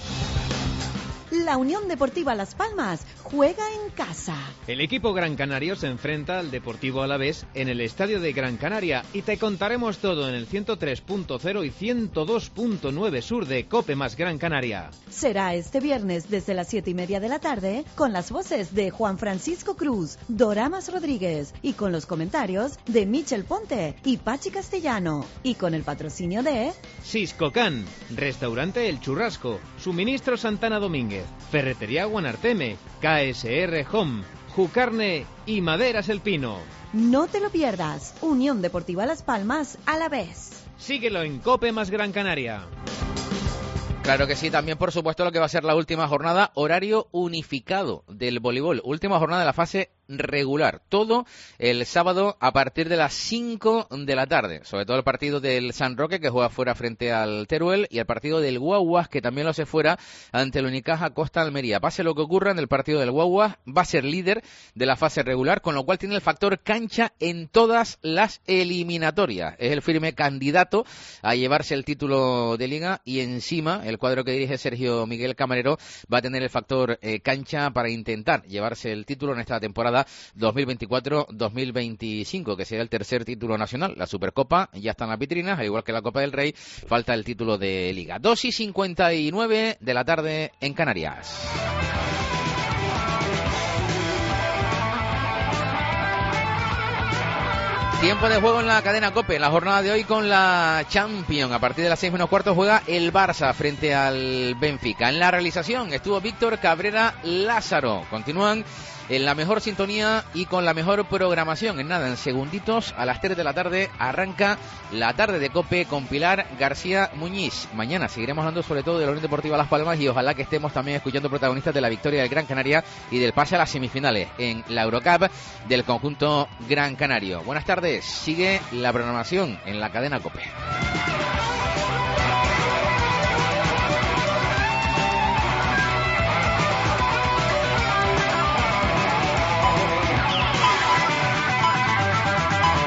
Speaker 9: La Unión Deportiva Las Palmas juega en casa.
Speaker 10: El equipo gran canario se enfrenta al Deportivo Alavés en el estadio de Gran Canaria y te contaremos todo en el ciento tres punto cero y ciento dos punto nueve sur de COPE más Gran Canaria.
Speaker 9: Será este viernes desde las siete y media de la tarde con las voces de Juan Francisco Cruz, Doramas Rodríguez y con los comentarios de Michel Ponte y Pachi Castellano y con el patrocinio de
Speaker 10: Siscocan, Restaurante El Churrasco, Suministro Santana Domínguez, Ferretería Guanarteme, K S R Home, Jucarne y Maderas El Pino.
Speaker 9: No te lo pierdas, Unión Deportiva Las Palmas a la vez.
Speaker 10: Síguelo en COPE más Gran Canaria.
Speaker 4: Claro que sí, también por supuesto lo que va a ser la última jornada, horario unificado del voleibol, última jornada de la fase regular. Todo el sábado a partir de las cinco de la tarde. Sobre todo el partido del San Roque, que juega fuera frente al Teruel, y el partido del Guaguas, que también lo hace fuera ante el Unicaja Costa Almería. Pase lo que ocurra en el partido del Guaguas, va a ser líder de la fase regular, con lo cual tiene el factor cancha en todas las eliminatorias. Es el firme candidato a llevarse el título de Liga, y encima el cuadro que dirige Sergio Miguel Camarero va a tener el factor eh, cancha para intentar llevarse el título en esta temporada dos mil veinticuatro dos mil veinticinco, que será el tercer título nacional. La Supercopa ya está en las vitrinas, al igual que la Copa del Rey. Falta el título de Liga. Dos y cincuenta y nueve de la tarde en Canarias. Tiempo de juego en la cadena COPE, en la jornada de hoy con la Champions. A partir de las seis menos cuarto juega el Barça frente al Benfica. En la realización estuvo Víctor Cabrera Lázaro. Continúan en la mejor sintonía y con la mejor programación. En nada, en segunditos, a las tres de la tarde, arranca la tarde de COPE con Pilar García Muñiz. Mañana seguiremos hablando sobre todo de la Unión Deportiva Las Palmas, y ojalá que estemos también escuchando protagonistas de la victoria del Gran Canaria y del pase a las semifinales en la Eurocup del conjunto Gran Canario. Buenas tardes, sigue la programación en la cadena COPE.